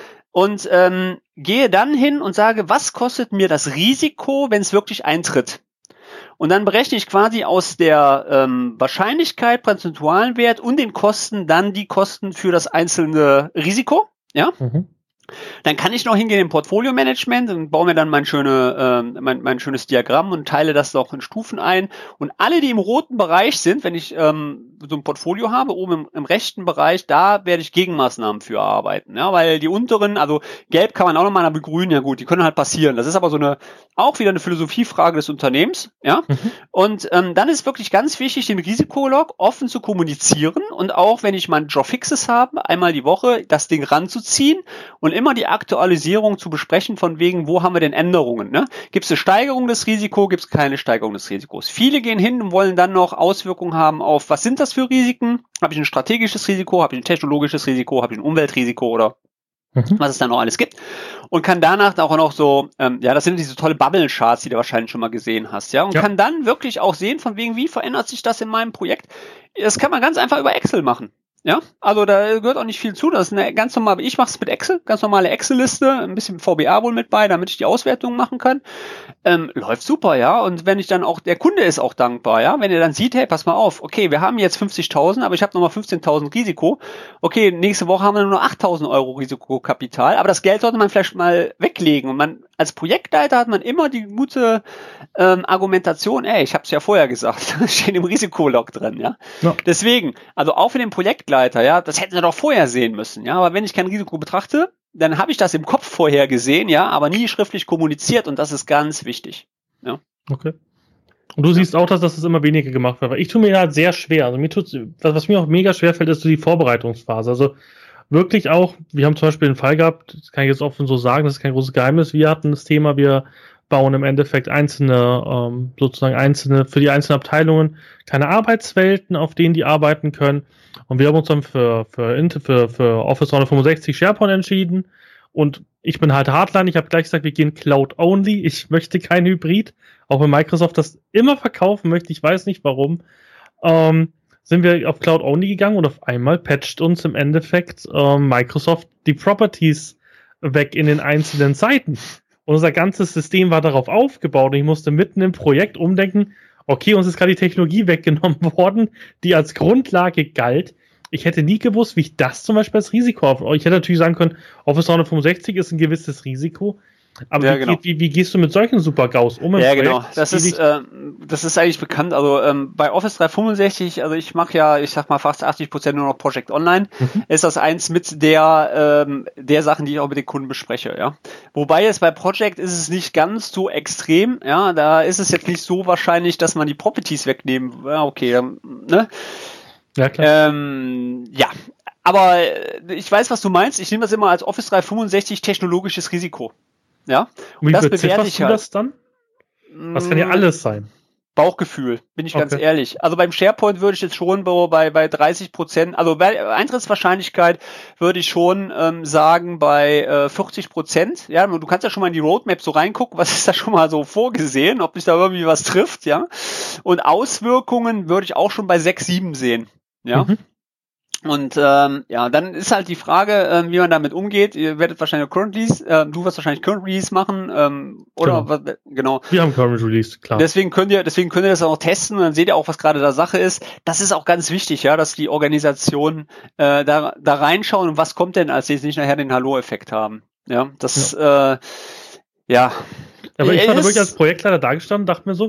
Speaker 3: Und ähm, gehe dann hin und sage, was kostet mir das Risiko, wenn es wirklich eintritt? Und dann berechne ich quasi aus der ähm, Wahrscheinlichkeit, prozentualen Wert und den Kosten dann die Kosten für das einzelne Risiko. Ja. Mhm. Dann kann ich noch hingehen im Portfolio-Management und baue mir dann mein, schöne, äh, mein, mein schönes Diagramm und teile das noch in Stufen ein. Und alle, die im roten Bereich sind, wenn ich ähm, so ein Portfolio habe, oben im, im rechten Bereich, da werde ich Gegenmaßnahmen für erarbeiten. Ja, weil die unteren, also gelb kann man auch nochmal, aber grün, ja gut, die können halt passieren. Das ist aber so eine, auch wieder eine Philosophiefrage des Unternehmens. Ja. Mhm. Und ähm, dann ist wirklich ganz wichtig, den Risikolog offen zu kommunizieren und auch, wenn ich mal Job-Fixes habe, einmal die Woche das Ding ranzuziehen und immer die Aktualisierung zu besprechen, von wegen, wo haben wir denn Änderungen? Ne? Gibt es eine Steigerung des Risikos, gibt es keine Steigerung des Risikos? Viele gehen hin und wollen dann noch Auswirkungen haben auf, was sind das für Risiken? Habe ich ein strategisches Risiko, habe ich ein technologisches Risiko, habe ich ein Umweltrisiko oder mhm. was es dann noch alles gibt? Und kann danach auch noch so, ähm, ja, das sind diese tolle Bubble-Charts, die du wahrscheinlich schon mal gesehen hast, ja, und ja. kann dann wirklich auch sehen, von wegen, wie verändert sich das in meinem Projekt? Das kann man ganz einfach über Excel machen. Ja, also da gehört auch nicht viel zu. Das ist eine ganz normale, ich mache es mit Excel, ganz normale Excel-Liste, ein bisschen V B A wohl mit bei, damit ich die Auswertungen machen kann. Ähm, läuft super, ja. Und wenn ich dann auch, der Kunde ist auch dankbar, ja. Wenn er dann sieht, hey, pass mal auf, okay, wir haben jetzt fünfzigtausend, aber ich habe nochmal fünfzehntausend Risiko. Okay, nächste Woche haben wir nur noch achttausend Euro Risikokapital, aber das Geld sollte man vielleicht mal weglegen. Und man, als Projektleiter hat man immer die gute ähm, Argumentation, ey, ich habe es ja vorher gesagt, steht im Risikolog drin, ja. ja. Deswegen, also auch für den Projektleiter, ja, das hätten wir doch vorher sehen müssen, ja, aber wenn ich kein Risiko betrachte, dann habe ich das im Kopf vorher gesehen, ja, aber nie schriftlich kommuniziert und das ist ganz wichtig, ja.
Speaker 2: Okay. Und du ja. siehst auch, dass das immer weniger gemacht wird, weil ich tue mir halt sehr schwer, also mir tut's, was mir auch mega schwer fällt, ist so die Vorbereitungsphase, also wirklich auch, wir haben zum Beispiel einen Fall gehabt, das kann ich jetzt offen so sagen, das ist kein großes Geheimnis, wir hatten das Thema, wir bauen im Endeffekt einzelne, ähm, sozusagen einzelne, für die einzelnen Abteilungen kleine Arbeitswelten, auf denen die arbeiten können. Und wir haben uns dann für, für, für, für Office dreihundertfünfundsechzig SharePoint entschieden. Und ich bin halt Hardline, ich habe gleich gesagt, wir gehen Cloud-only. Ich möchte kein Hybrid. Auch wenn Microsoft das immer verkaufen möchte, ich weiß nicht warum. Ähm, sind wir auf Cloud-only gegangen und auf einmal patcht uns im Endeffekt ähm, Microsoft die Properties weg in den einzelnen Seiten. Unser ganzes System war darauf aufgebaut und ich musste mitten im Projekt umdenken, okay, uns ist gerade die Technologie weggenommen worden, die als Grundlage galt. Ich hätte nie gewusst, wie ich das zum Beispiel als Risiko auf... Ich hätte natürlich sagen können, Office dreihundertfünfundsechzig ist ein gewisses Risiko. Aber
Speaker 3: ja,
Speaker 2: wie,
Speaker 3: genau.
Speaker 2: wie, wie gehst du mit solchen Super-GAUs um?
Speaker 3: Ja, Projekt, genau. Das ist, äh, das ist eigentlich bekannt. Also ähm, bei Office dreihundertfünfundsechzig, also ich mache ja, ich sag mal fast achtzig Prozent nur noch Project Online, mhm. ist das eins mit der ähm, der Sachen, die ich auch mit den Kunden bespreche. Ja, wobei jetzt bei Project ist es nicht ganz so extrem. Ja, da ist es jetzt nicht so wahrscheinlich, dass man die Properties wegnehmen. Ja, okay, dann, ne? Ja, klar. Ähm, ja. Aber ich weiß, was du meinst. Ich nehme das immer als Office dreihundertfünfundsechzig technologisches Risiko. Ja,
Speaker 2: und wie das bewerte ich halt. Du das dann? Was kann ja alles sein?
Speaker 3: Bauchgefühl, bin ich okay. ganz ehrlich. Also beim SharePoint würde ich jetzt schon bei bei dreißig Prozent, also bei Eintrittswahrscheinlichkeit würde ich schon ähm, sagen bei äh, vierzig Prozent. Ja, du kannst ja schon mal in die Roadmap so reingucken, was ist da schon mal so vorgesehen, ob sich da irgendwie was trifft, ja. Und Auswirkungen würde ich auch schon bei sechs, sieben sehen, ja. Mhm. Und ähm, ja, dann ist halt die Frage, ähm, wie man damit umgeht. Ihr werdet wahrscheinlich Current Release, äh, du wirst wahrscheinlich Current Release machen, ähm, oder
Speaker 2: genau.
Speaker 3: Was, genau.
Speaker 2: Wir haben Current Release, klar.
Speaker 3: Deswegen könnt ihr, deswegen könnt ihr das auch testen und dann seht ihr auch, was gerade da Sache ist. Das ist auch ganz wichtig, ja, dass die Organisationen äh, da da reinschauen und was kommt denn, als sie jetzt nicht nachher den Hallo-Effekt haben. Ja, das ja. Äh, ja.
Speaker 2: Aber ich war da wirklich als Projektleiter da gestanden, dachte mir so,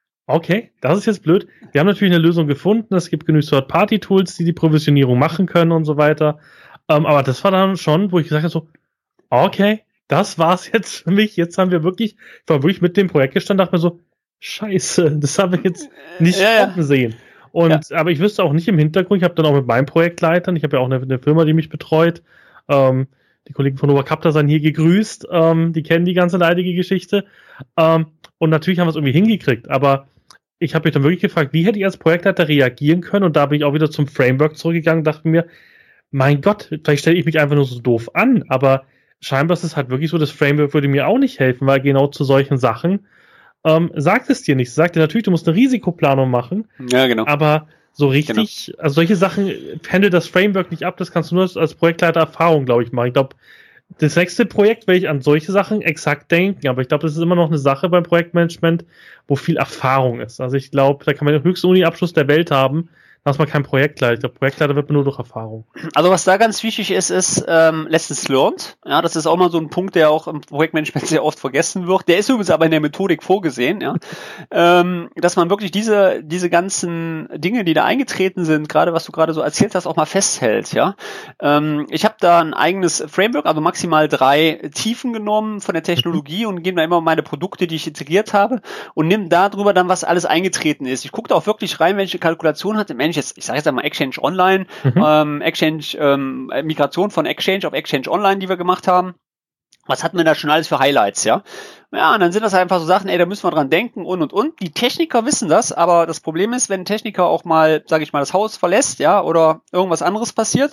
Speaker 2: okay, das ist jetzt blöd. Wir haben natürlich eine Lösung gefunden. Es gibt genug Third-Party-Tools, die die Provisionierung machen können und so weiter. Ähm, aber das war dann schon, wo ich gesagt habe, so, okay, das war's jetzt für mich. Jetzt haben wir wirklich, ich war wirklich mit dem Projekt gestanden, dachte mir so, scheiße, das haben wir jetzt nicht
Speaker 3: ja,
Speaker 2: kommen sehen. Und, ja. aber ich wüsste auch nicht im Hintergrund, ich habe dann auch mit meinen Projektleitern, ich habe ja auch eine, eine Firma, die mich betreut, ähm, die Kollegen von Overcapta sind hier gegrüßt, ähm, die kennen die ganze leidige Geschichte. Ähm, Und natürlich haben wir es irgendwie hingekriegt, aber ich habe mich dann wirklich gefragt, wie hätte ich als Projektleiter reagieren können? Und da bin ich auch wieder zum Framework zurückgegangen und dachte mir, mein Gott, vielleicht stelle ich mich einfach nur so doof an, aber scheinbar ist es halt wirklich so, das Framework würde mir auch nicht helfen, weil genau zu solchen Sachen ähm, sagt es dir nicht. Es sagt dir natürlich, du musst eine Risikoplanung machen,
Speaker 3: ja, genau.
Speaker 2: aber so richtig, genau. Also solche Sachen handelt das Framework nicht ab, das kannst du nur als Projektleiter Erfahrung, glaube ich, machen. Ich glaube, das nächste Projekt werde ich an solche Sachen exakt denken, aber ich glaube, das ist immer noch eine Sache beim Projektmanagement, wo viel Erfahrung ist. Also ich glaube, da kann man den höchsten Uni-Abschluss der Welt haben, da ist man kein Projektleiter. Ich glaube, Projektleiter wird man nur durch Erfahrung.
Speaker 3: Also was da ganz wichtig ist, ist ähm, Lessons learned. Ja, das ist auch mal so ein Punkt, der auch im Projektmanagement sehr oft vergessen wird. Der ist übrigens aber in der Methodik vorgesehen, ja, ähm, dass man wirklich diese diese ganzen Dinge, die da eingetreten sind, gerade was du gerade so erzählt hast, auch mal festhält. Ja, ähm, ich habe da ein eigenes Framework, also maximal drei Tiefen genommen von der Technologie und gebe da immer meine Produkte, die ich integriert habe, und nimm darüber dann, was alles eingetreten ist. Ich gucke da auch wirklich rein, welche Kalkulation hat im Jetzt, ich sage jetzt einmal Exchange Online, mhm. ähm, Exchange, ähm, Migration von Exchange auf Exchange Online, die wir gemacht haben. Was hatten wir da schon alles für Highlights, ja? Ja, und dann sind das einfach so Sachen, ey, da müssen wir dran denken und und und. Die Techniker wissen das, aber das Problem ist, wenn ein Techniker auch mal, sage ich mal, das Haus verlässt, ja, oder irgendwas anderes passiert,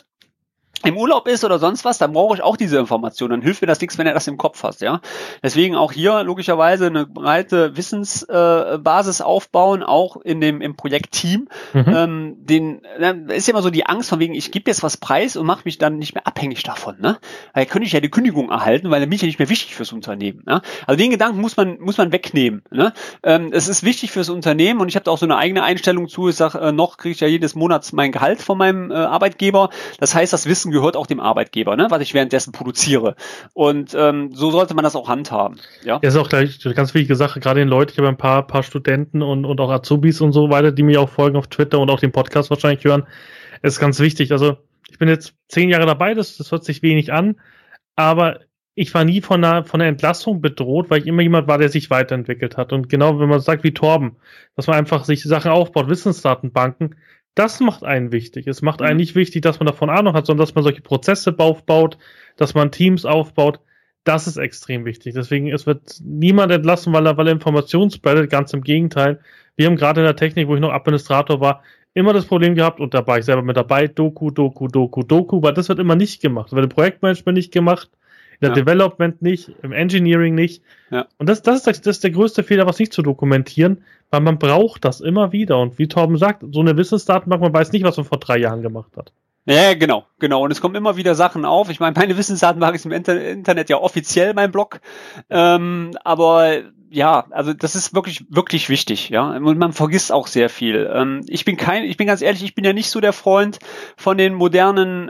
Speaker 3: im Urlaub ist oder sonst was, dann brauche ich auch diese Information. Dann hilft mir das nichts, wenn er das im Kopf hat, ja. Deswegen auch hier logischerweise eine breite Wissensbasis äh, aufbauen, auch in dem im Projektteam. Mhm. Ähm, den dann ist ja immer so die Angst von wegen, ich gebe jetzt was preis und mache mich dann nicht mehr abhängig davon, ne? Weil dann könnte ich ja die Kündigung erhalten, weil dann bin ich ja nicht mehr wichtig fürs Unternehmen. Ne? Also den Gedanken muss man muss man wegnehmen. Ne? Ähm, es ist wichtig fürs Unternehmen und ich habe da auch so eine eigene Einstellung zu. Ich sage, äh, noch kriege ich ja jedes Monat mein Gehalt von meinem äh, Arbeitgeber. Das heißt, das Wissen gehört auch dem Arbeitgeber, ne, was ich währenddessen produziere. Und ähm, so sollte man das auch handhaben. Ja,
Speaker 2: das ist auch gleich eine ganz wichtige Sache, gerade den Leuten, ich habe ein paar, paar Studenten und, und auch Azubis und so weiter, die mir auch folgen auf Twitter und auch den Podcast wahrscheinlich hören. Es ist ganz wichtig. Also ich bin jetzt zehn Jahre dabei, das, das hört sich wenig an, aber ich war nie von einer, von einer Entlassung bedroht, weil ich immer jemand war, der sich weiterentwickelt hat. Und genau, wenn man sagt wie Torben, dass man einfach sich Sachen aufbaut, Wissensdatenbanken, das macht einen wichtig. Es macht einen nicht wichtig, dass man davon Ahnung hat, sondern dass man solche Prozesse aufbaut, dass man Teams aufbaut. Das ist extrem wichtig. Deswegen, es wird niemand entlassen, weil er, weil er Informationen spreadet. Ganz im Gegenteil. Wir haben gerade in der Technik, wo ich noch Administrator war, immer das Problem gehabt, und da war ich selber mit dabei, Doku, Doku, Doku, Doku, weil das wird immer nicht gemacht. Das wird im Projektmanagement nicht gemacht, in der ja. Development nicht, im Engineering nicht. Ja. Und das, das, ist der, das ist der größte Fehler, was nicht zu dokumentieren, weil man braucht das immer wieder. Und wie Torben sagt, so eine Wissensdatenbank, man weiß nicht, was man vor drei Jahren gemacht hat.
Speaker 3: Ja, genau, genau. Und es kommen immer wieder Sachen auf. Ich meine, meine Wissensdatenbank ist im Inter- Internet ja offiziell mein Blog. Ähm, aber ja, also das ist wirklich, wirklich wichtig, ja. Und man vergisst auch sehr viel. Ähm, ich bin kein, ich bin ganz ehrlich, ich bin ja nicht so der Freund von den modernen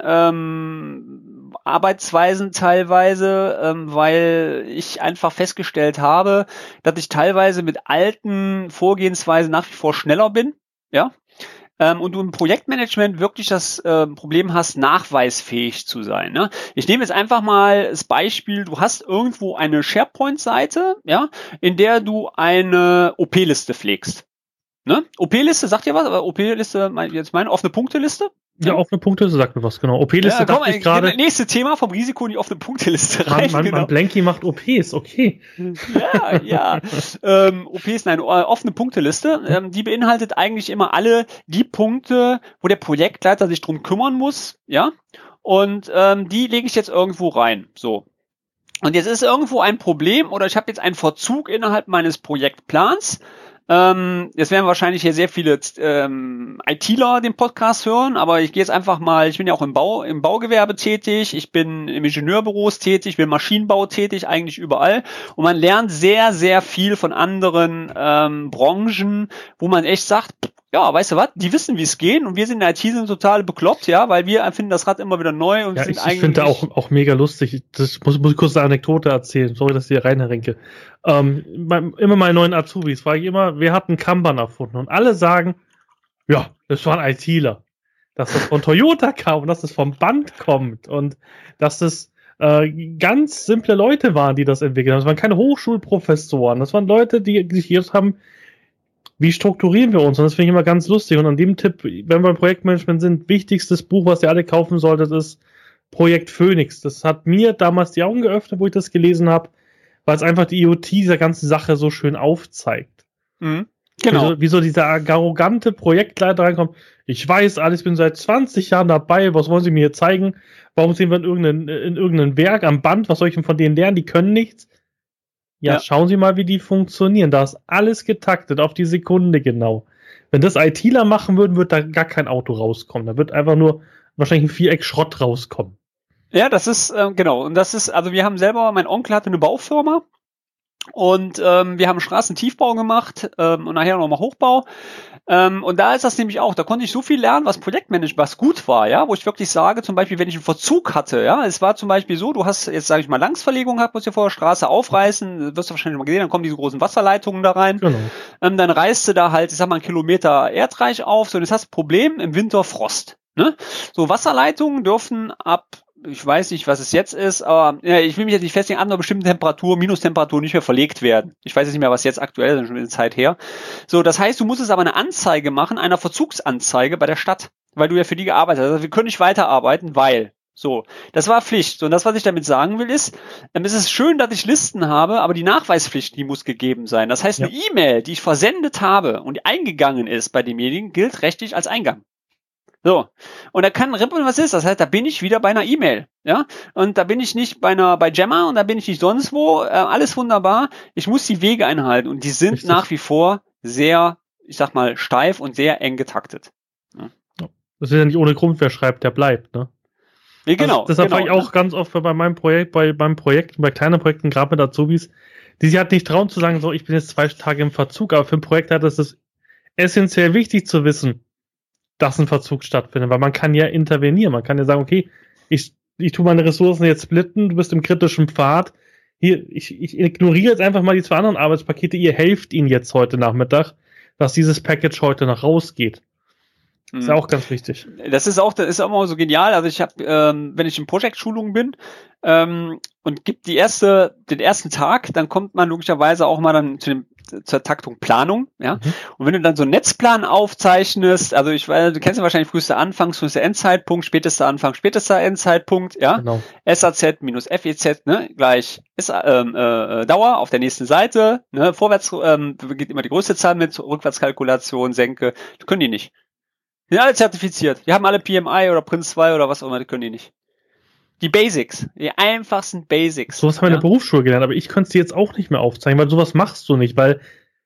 Speaker 3: ähm, Arbeitsweisen teilweise, ähm, weil ich einfach festgestellt habe, dass ich teilweise mit alten Vorgehensweisen nach wie vor schneller bin, ja. Ähm, und du im Projektmanagement wirklich das äh, Problem hast, nachweisfähig zu sein. Ne? Ich nehme jetzt einfach mal das Beispiel, du hast irgendwo eine SharePoint-Seite, ja, in der du eine O P-Liste pflegst. Ne? O P-Liste, sagt ihr was? O P-Liste, jetzt meine offene Punkteliste?
Speaker 2: Ja, offene Punkteliste sagt mir was, genau. O P-Liste ja, dachte ich gerade.
Speaker 3: Nächste Thema vom Risiko in die offene Punkteliste rein.
Speaker 2: Man, man,
Speaker 3: genau.
Speaker 2: man Blanky macht O Ps, okay.
Speaker 3: Ja, ja. ähm, O Ps, nein, offene Punkteliste. Ähm, die beinhaltet eigentlich immer alle die Punkte, wo der Projektleiter sich drum kümmern muss, ja. Und ähm, die lege ich jetzt irgendwo rein. So. Und jetzt ist irgendwo ein Problem oder ich habe jetzt einen Verzug innerhalb meines Projektplans. Ähm, jetzt werden wahrscheinlich hier sehr viele ähm, ITler den Podcast hören, aber ich gehe jetzt einfach mal, ich bin ja auch im Bau, im Baugewerbe tätig, ich bin im Ingenieurbüros tätig, ich bin im Maschinenbau tätig, eigentlich überall. Und man lernt sehr, sehr viel von anderen ähm, Branchen, wo man echt sagt, ja, weißt du was, die wissen, wie es geht und wir sind in der I T sind total bekloppt, ja, weil wir empfinden das Rad immer wieder neu und
Speaker 2: ja,
Speaker 3: sind
Speaker 2: ich,
Speaker 3: eigentlich...
Speaker 2: Ich finde auch, auch mega lustig, das muss, muss ich kurz eine Anekdote erzählen, sorry, dass ich hier reinrinke. Ähm, immer meine neuen Azubis frage ich immer, wer hat einen Kanban erfunden? Und alle sagen, ja, das war ein ITler. Dass das von Toyota kam und dass das vom Band kommt und dass das äh, ganz simple Leute waren, die das entwickelt haben. Das waren keine Hochschulprofessoren, das waren Leute, die sich jetzt haben, wie strukturieren wir uns? Und das finde ich immer ganz lustig. Und an dem Tipp, wenn wir im Projektmanagement sind, wichtigstes Buch, was ihr alle kaufen solltet, ist Projekt Phoenix. Das hat mir damals die Augen geöffnet, wo ich das gelesen habe, weil es einfach die I O T dieser ganzen Sache so schön aufzeigt.
Speaker 3: Mhm. Genau.
Speaker 2: Wie so, wie so dieser arrogante Projektleiter reinkommt, ich weiß alles, ich bin seit zwanzig Jahren dabei, was wollen Sie mir hier zeigen? Warum sind wir in irgendeinem, in irgendeinem Werk am Band? Was soll ich denn von denen lernen? Die können nichts. Ja, ja, schauen Sie mal, wie die funktionieren. Da ist alles getaktet, auf die Sekunde genau. Wenn das ITler machen würden, wird da gar kein Auto rauskommen. Da wird einfach nur wahrscheinlich ein Viereck Schrott rauskommen.
Speaker 3: Ja, das ist, äh, genau. Und das ist, also wir haben selber, mein Onkel hatte eine Baufirma. Und ähm, wir haben Straßentiefbau gemacht ähm, und nachher nochmal Hochbau. Ähm, und da ist das nämlich auch, da konnte ich so viel lernen, was Projektmanagement, was gut war, ja, wo ich wirklich sage, zum Beispiel, wenn ich einen Verzug hatte, ja, es war zum Beispiel so, du hast jetzt, sage ich mal, Langsverlegung gehabt, musst du vor der Straße aufreißen, wirst du wahrscheinlich mal gesehen, dann kommen diese großen Wasserleitungen da rein. Genau. Ähm, dann reißt du da halt, ich sag mal, einen Kilometer Erdreich auf, so, und jetzt hast du ein Problem, im Winter Frost. Ne? So, Wasserleitungen dürfen ab, ich weiß nicht, was es jetzt ist, aber ja, ich will mich jetzt nicht festlegen, ab einer bestimmten Temperatur, Minustemperatur nicht mehr verlegt werden. Ich weiß jetzt nicht mehr, was jetzt aktuell ist, schon eine Zeit her. So, das heißt, du musst es aber eine Anzeige machen, einer Verzugsanzeige bei der Stadt, weil du ja für die gearbeitet hast. Also wir können nicht weiterarbeiten, weil. So, das war Pflicht. So, und das, was ich damit sagen will, ist, ähm, es ist schön, dass ich Listen habe, aber die Nachweispflicht, die muss gegeben sein. Das heißt, ja. Eine E-Mail, die ich versendet habe und die eingegangen ist bei demjenigen, gilt rechtlich als Eingang. So, und da kann rippeln, was ist. Das heißt, da bin ich wieder bei einer E-Mail, ja, und da bin ich nicht bei einer bei Jammer und da bin ich nicht sonst wo. Äh, alles wunderbar. Ich muss die Wege einhalten und die sind Richtig. Nach wie vor sehr, ich sag mal, steif und sehr eng getaktet.
Speaker 2: Ja. Das ist ja nicht ohne Grund, wer schreibt, der bleibt, ne?
Speaker 3: Ja, genau.
Speaker 2: Also, deshalb
Speaker 3: genau,
Speaker 2: war ich auch ne? ganz oft bei meinem Projekt, bei beim Projekt, bei kleinen Projekten, gerade mit Azubis, die sich halt nicht trauen zu sagen, so, ich bin jetzt zwei Tage im Verzug, aber für ein Projekt hat es ist essentiell wichtig zu wissen, dass ein Verzug stattfindet, weil man kann ja intervenieren, man kann ja sagen, okay, ich, ich tue meine Ressourcen jetzt splitten, du bist im kritischen Pfad, hier, ich, ich ignoriere jetzt einfach mal die zwei anderen Arbeitspakete, ihr helft ihnen jetzt heute Nachmittag, dass dieses Package heute noch rausgeht. Das ist ja auch ganz wichtig.
Speaker 3: Das ist auch, das ist auch immer so genial. Also ich habe, ähm, wenn ich in Projektschulungen bin ähm, und gibt die erste, den ersten Tag, dann kommt man logischerweise auch mal dann zu dem zur Taktung Planung, ja. Mhm. Und wenn du dann so einen Netzplan aufzeichnest, also ich weiß, du kennst ja wahrscheinlich frühester Anfangs, frühester Endzeitpunkt, spätester Anfang, spätester Endzeitpunkt, ja. Genau. S A Z minus F E Z, ne, gleich ist ähm, äh, Dauer auf der nächsten Seite, ne, vorwärts ähm, geht immer die größte Zahl mit, Rückwärtskalkulation, Senke, das können die nicht. Die sind alle zertifiziert. Die haben alle P M I oder Prince zwei oder was auch immer, die können die nicht. Die Basics, die einfachsten Basics.
Speaker 2: Sowas haben wir ja in der Berufsschule gelernt, aber ich könnte es dir jetzt auch nicht mehr aufzeigen, weil sowas machst du nicht, weil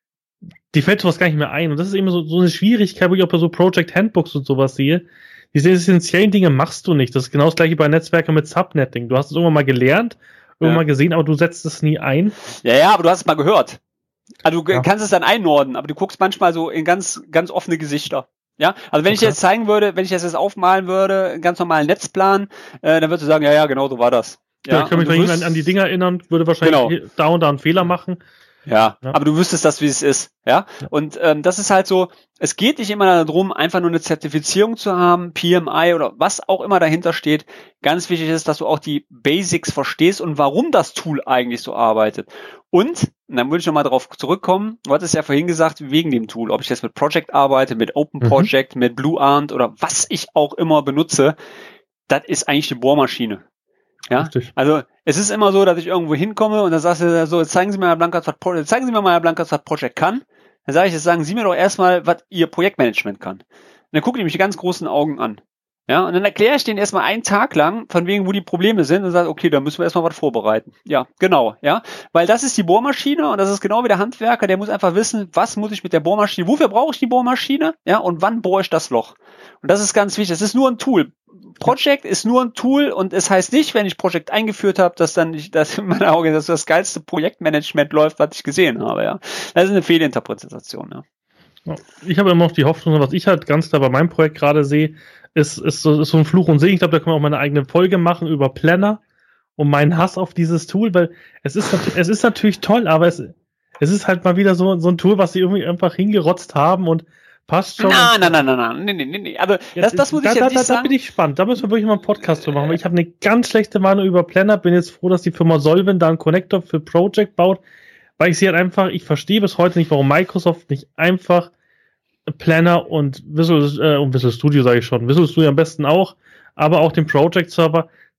Speaker 2: dir fällt sowas gar nicht mehr ein. Und das ist eben so, so eine Schwierigkeit, wo ich auch bei so Project Handbooks und sowas sehe. Diese essentiellen Dinge machst du nicht. Das ist genau das gleiche bei Netzwerken mit Subnetting. Du hast es irgendwann mal gelernt, irgendwann ja. mal gesehen, aber du setzt es nie ein.
Speaker 3: Ja, ja, aber du hast es mal gehört. Also du ja. kannst es dann einordnen, aber du guckst manchmal so in ganz, ganz offene Gesichter. Ja, also wenn okay. ich jetzt zeigen würde, wenn ich das jetzt aufmalen würde, einen ganz normalen Netzplan, äh, dann würdest du sagen, ja, ja, genau so war das.
Speaker 2: Ja, ja ich kann mich wirst, an, an die Dinger erinnern, würde wahrscheinlich genau. da und da einen Fehler machen.
Speaker 3: Ja, ja, aber du wüsstest das, wie es ist. Ja, ja. Und ähm, das ist halt so, es geht nicht immer darum, einfach nur eine Zertifizierung zu haben, P M I oder was auch immer dahinter steht. Ganz wichtig ist, dass du auch die Basics verstehst und warum das Tool eigentlich so arbeitet. Und, und dann würde ich nochmal darauf zurückkommen, du hattest ja vorhin gesagt, wegen dem Tool, ob ich jetzt mit Project arbeite, mit Open Project, mhm. mit Blue Armed oder was ich auch immer benutze, das ist eigentlich eine Bohrmaschine. Ja, Richtig. Also es ist immer so, dass ich irgendwo hinkomme und dann sagst du so, zeigen Sie mir mal, Blankas, was Project, zeigen Sie mir mal, Blankas, was Project kann. Dann sage ich, jetzt sagen Sie mir doch erstmal, was Ihr Projektmanagement kann. Und dann gucken die mich die ganz großen Augen an. Ja, und dann erkläre ich denen erstmal einen Tag lang, von wegen, wo die Probleme sind und sage, okay, da müssen wir erstmal was vorbereiten. Ja, genau, ja. Weil das ist die Bohrmaschine und das ist genau wie der Handwerker, der muss einfach wissen, was muss ich mit der Bohrmaschine, wofür brauche ich die Bohrmaschine, ja, und wann bohre ich das Loch. Und das ist ganz wichtig, das ist nur ein Tool. Project ist nur ein Tool und es heißt nicht, wenn ich Project eingeführt habe, dass dann nicht, dass in meinen Augen das, das geilste Projektmanagement läuft, was ich gesehen habe, ja. Das ist eine Fehlinterpretation, ja.
Speaker 2: Ich habe immer noch die Hoffnung, was ich halt ganz klar bei meinem Projekt gerade sehe, ist, ist, so, ist so ein Fluch und Segen. Ich glaube, da können wir auch mal eine eigene Folge machen über Planner und meinen Hass auf dieses Tool, weil es ist, es ist natürlich toll, aber es, es ist halt mal wieder so, so ein Tool, was sie irgendwie einfach hingerotzt haben und passt schon.
Speaker 3: Nein, nein, nein, nein, nein, nee, nee, nee. Also das, das muss
Speaker 2: da,
Speaker 3: ich jetzt
Speaker 2: da,
Speaker 3: nicht
Speaker 2: da,
Speaker 3: sagen.
Speaker 2: Da bin ich spannend. Da müssen wir wirklich mal einen Podcast drüber machen. Weil ich habe eine ganz schlechte Meinung über Planner. Bin jetzt froh, dass die Firma Solvent da einen Connector für Project baut, weil ich sehe halt einfach, ich verstehe bis heute nicht, warum Microsoft nicht einfach Planner und Visual, äh, und Visual Studio sage ich schon, Visual Studio am besten auch, aber auch den Project Server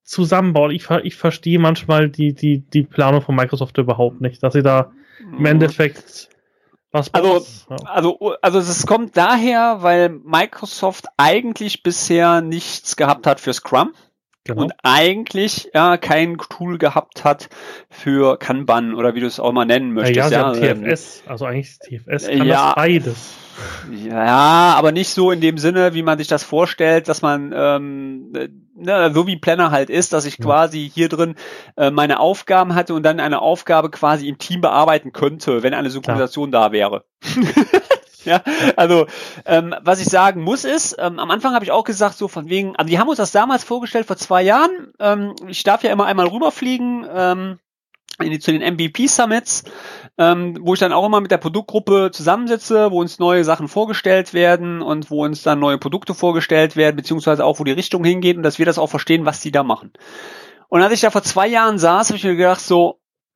Speaker 2: zusammenbauen. Ich, ich verstehe manchmal die, die, die Planung von Microsoft überhaupt nicht, dass sie da im Endeffekt was
Speaker 3: Also,
Speaker 2: was, ja.
Speaker 3: also, also es kommt daher, weil Microsoft eigentlich bisher nichts gehabt hat für Scrum. Genau. Und eigentlich ja kein Tool gehabt hat für Kanban oder wie du es auch mal nennen möchtest.
Speaker 2: Ja, ja,
Speaker 3: ja
Speaker 2: T F S, also eigentlich T F S kann
Speaker 3: ja,
Speaker 2: das beides.
Speaker 3: Ja, aber nicht so in dem Sinne, wie man sich das vorstellt, dass man ähm, ne, so wie Planner halt ist, dass ich ja. quasi hier drin äh, meine Aufgaben hatte und dann eine Aufgabe quasi im Team bearbeiten könnte, wenn eine Synchronisation Klar. da wäre. Ja, also ähm, was ich sagen muss ist, ähm, am Anfang habe ich auch gesagt, so von wegen, also die haben uns das damals vorgestellt vor zwei Jahren. Ähm, ich darf ja immer einmal rüberfliegen ähm, in die, zu den M V P Summits, ähm, wo ich dann auch immer mit der Produktgruppe zusammensitze, wo uns neue Sachen vorgestellt werden und wo uns dann neue Produkte vorgestellt werden, beziehungsweise auch, wo die Richtung hingeht und dass wir das auch verstehen, was die da machen. Und als ich da vor zwei Jahren saß, habe ich mir gedacht, so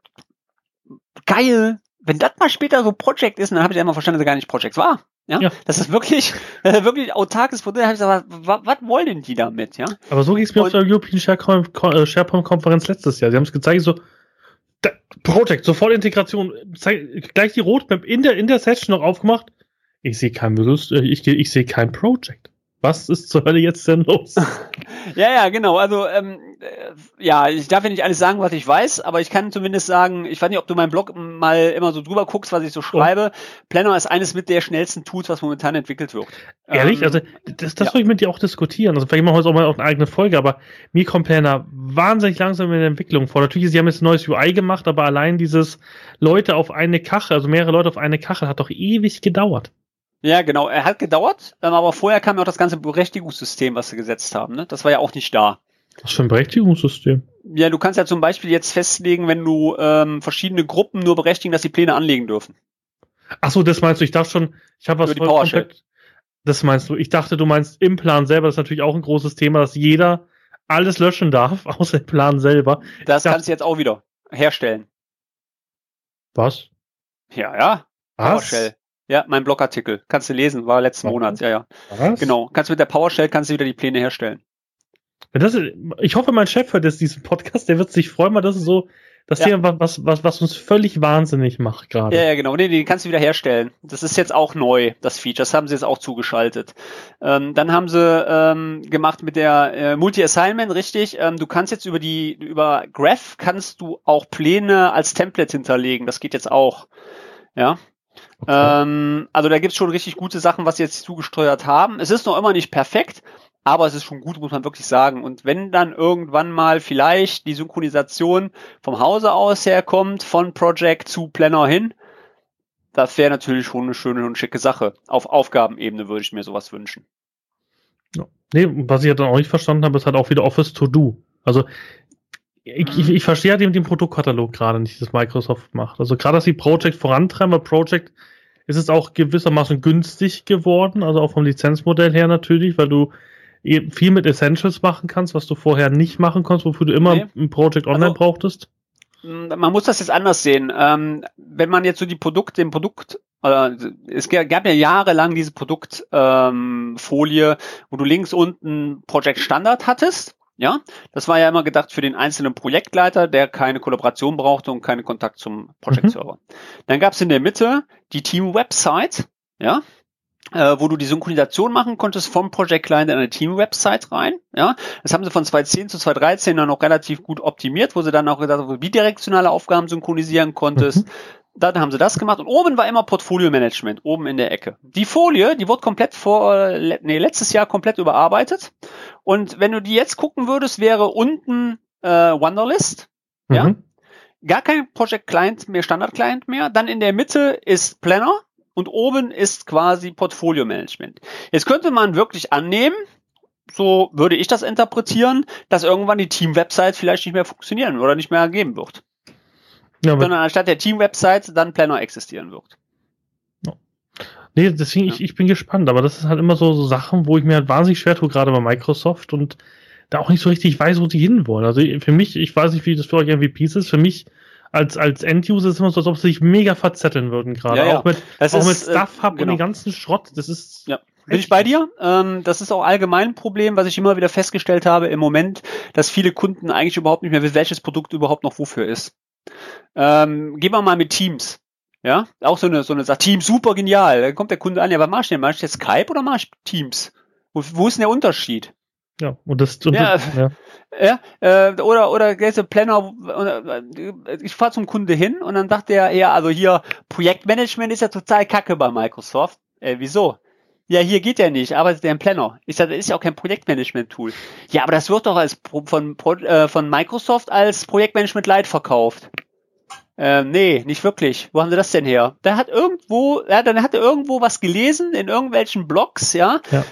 Speaker 3: geil, wenn das mal später so Project ist, dann habe ich einmal verstanden, dass es gar nicht Project war. Ja, ja. Das ist wirklich, das ist wirklich autarkes Produkt. Da habe ich gesagt, was, was wollen denn die damit? Ja.
Speaker 2: Aber so ging es mir auf der European SharePoint-Konferenz letztes Jahr. Sie haben es gezeigt, so da, Project, sofort Integration, zeig, gleich die Roadmap in der, in der Session noch aufgemacht. Ich sehe kein Bewusst, ich, ich sehe kein Project. Was ist zur Hölle jetzt denn los?
Speaker 3: Ja, ja, genau. Also, ähm, äh, ja, ich darf ja nicht alles sagen, was ich weiß, aber ich kann zumindest sagen, ich weiß nicht, ob du meinen Blog mal immer so drüber guckst, was ich so schreibe. Oh. Planner ist eines mit der schnellsten Tools, was momentan entwickelt wird.
Speaker 2: Ehrlich?
Speaker 3: Ähm,
Speaker 2: also, das, das
Speaker 3: ja.
Speaker 2: soll ich mit dir auch diskutieren. Also, vielleicht machen wir heute auch mal auf eine eigene Folge, aber mir kommt Planner wahnsinnig langsam in der Entwicklung vor. Natürlich, sie haben jetzt ein neues U I gemacht, aber allein dieses Leute auf eine Kachel, also mehrere Leute auf eine Kachel, hat doch ewig gedauert.
Speaker 3: Ja, genau. Er hat gedauert, aber vorher kam ja auch das ganze Berechtigungssystem, was sie gesetzt haben. Ne? Das war ja auch nicht da.
Speaker 2: Was für ein Berechtigungssystem?
Speaker 3: Ja, du kannst ja zum Beispiel jetzt festlegen, wenn du ähm, verschiedene Gruppen nur berechtigen, dass die Pläne anlegen dürfen.
Speaker 2: Ach so, das meinst du. Ich dachte schon, ich habe was
Speaker 3: Über die PowerShell. Komplett,
Speaker 2: das meinst du. Ich dachte, du meinst im Plan selber. Das ist natürlich auch ein großes Thema, dass jeder alles löschen darf, außer im Plan selber.
Speaker 3: Das
Speaker 2: dachte,
Speaker 3: kannst du jetzt auch wieder herstellen.
Speaker 2: Was?
Speaker 3: Ja, ja.
Speaker 2: Was?
Speaker 3: PowerShell. Ja, mein Blogartikel. Kannst du lesen, war letzten Was? Monat, ja, ja.
Speaker 2: Was?
Speaker 3: Genau. Kannst mit der PowerShell kannst du wieder die Pläne herstellen.
Speaker 2: Das, ich hoffe, mein Chef hört jetzt diesen Podcast, der wird sich freuen, weil das ist so, das ja. Thema, was, was, was uns völlig wahnsinnig macht gerade.
Speaker 3: Ja, ja, genau. Nee, die kannst du wieder herstellen. Das ist jetzt auch neu, das Feature. Das haben sie jetzt auch zugeschaltet. Ähm, dann haben sie ähm, gemacht mit der äh, Multi-Assignment, richtig. Ähm, du kannst jetzt über die, über Graph kannst du auch Pläne als Template hinterlegen. Das geht jetzt auch. Ja. Okay. Ähm, also da gibt's schon richtig gute Sachen, was sie jetzt zugesteuert haben. Es ist noch immer nicht perfekt, aber es ist schon gut, muss man wirklich sagen. Und wenn dann irgendwann mal vielleicht die Synchronisation vom Hause aus herkommt, von Project zu Planner hin, das wäre natürlich schon eine schöne und schicke Sache. Auf Aufgabenebene würde ich mir sowas wünschen.
Speaker 2: Ja. Nee, was ich ja dann auch nicht verstanden habe, ist halt auch wieder Office To Do. Also Ich, ich, ich verstehe ja den, den Produktkatalog gerade nicht, das Microsoft macht. Also gerade, dass sie Project vorantreiben, weil Project ist es auch gewissermaßen günstig geworden, also auch vom Lizenzmodell her natürlich, weil du viel mit Essentials machen kannst, was du vorher nicht machen konntest, wofür du immer nee. ein Project Online also, brauchtest.
Speaker 3: Man muss das jetzt anders sehen. Ähm, wenn man jetzt so die Produkte, den Produkt, äh, es gab ja jahrelang diese Produktfolie, ähm, wo du links unten Project Standard hattest. Ja, das war ja immer gedacht für den einzelnen Projektleiter, der keine Kollaboration brauchte und keinen Kontakt zum Project-Server. Mhm. Dann gab es in der Mitte die Team-Website, ja, äh, wo du die Synchronisation machen konntest vom Project-Client in eine Team-Website rein. Ja, das haben sie von zwanzig zehn zu zwanzig dreizehn dann noch relativ gut optimiert, wo sie dann auch gesagt haben, bidirektionale Aufgaben synchronisieren konntest. Mhm. Dann haben sie das gemacht und oben war immer Portfolio-Management, oben in der Ecke. Die Folie, die wurde komplett vor, nee, letztes Jahr komplett überarbeitet. Und wenn du die jetzt gucken würdest, wäre unten äh, Wunderlist, mhm. ja, gar kein Project Client mehr, Standard Client mehr. Dann in der Mitte ist Planner und oben ist quasi Portfolio Management. Jetzt könnte man wirklich annehmen, so würde ich das interpretieren, dass irgendwann die Team-Website vielleicht nicht mehr funktionieren oder nicht mehr geben wird. Ja, sondern anstatt der Team-Website dann Planner existieren wird.
Speaker 2: Ja. Nee, deswegen, ja. ich, ich bin gespannt, aber das ist halt immer so, so Sachen, wo ich mir halt wahnsinnig schwer tue, gerade bei Microsoft und da auch nicht so richtig weiß, wo sie hinwollen. Also für mich, ich weiß nicht, wie das für euch M V Ps ist, für mich als, als End-User ist es immer so, als ob sie sich mega verzetteln würden gerade. Ja, ja. Auch mit, auch ist, mit Stuff Hub äh, genau. und den ganzen Schrott, das ist...
Speaker 3: Ja. bin ich bei dir. Ähm, das ist auch allgemein ein Problem, was ich immer wieder festgestellt habe im Moment, dass viele Kunden eigentlich überhaupt nicht mehr wissen, welches Produkt überhaupt noch wofür ist. Ähm, gehen wir mal mit Teams. Ja, auch so eine, so eine Sache, Teams, super genial. Dann kommt der Kunde an, ja, was mach ich denn? Mach ich jetzt Skype oder mach ich Teams? Wo, wo ist denn der Unterschied?
Speaker 2: Ja, und das, und
Speaker 3: ja,
Speaker 2: das ja.
Speaker 3: ja äh, oder, oder, der Planner, ich fahre zum Kunde hin und dann sagt der, ja, also hier, Projektmanagement ist ja total kacke bei Microsoft. Äh, wieso? Ja, hier geht der nicht, arbeitet der im Planner. Ich sage, das ist ja auch kein Projektmanagement-Tool. Ja, aber das wird doch als von, äh, von Microsoft als Projektmanagement Lite verkauft. Ähm, nee, nicht wirklich. Wo haben sie das denn her? Der hat irgendwo, ja, dann hat er irgendwo was gelesen in irgendwelchen Blogs, ja.
Speaker 2: Ja,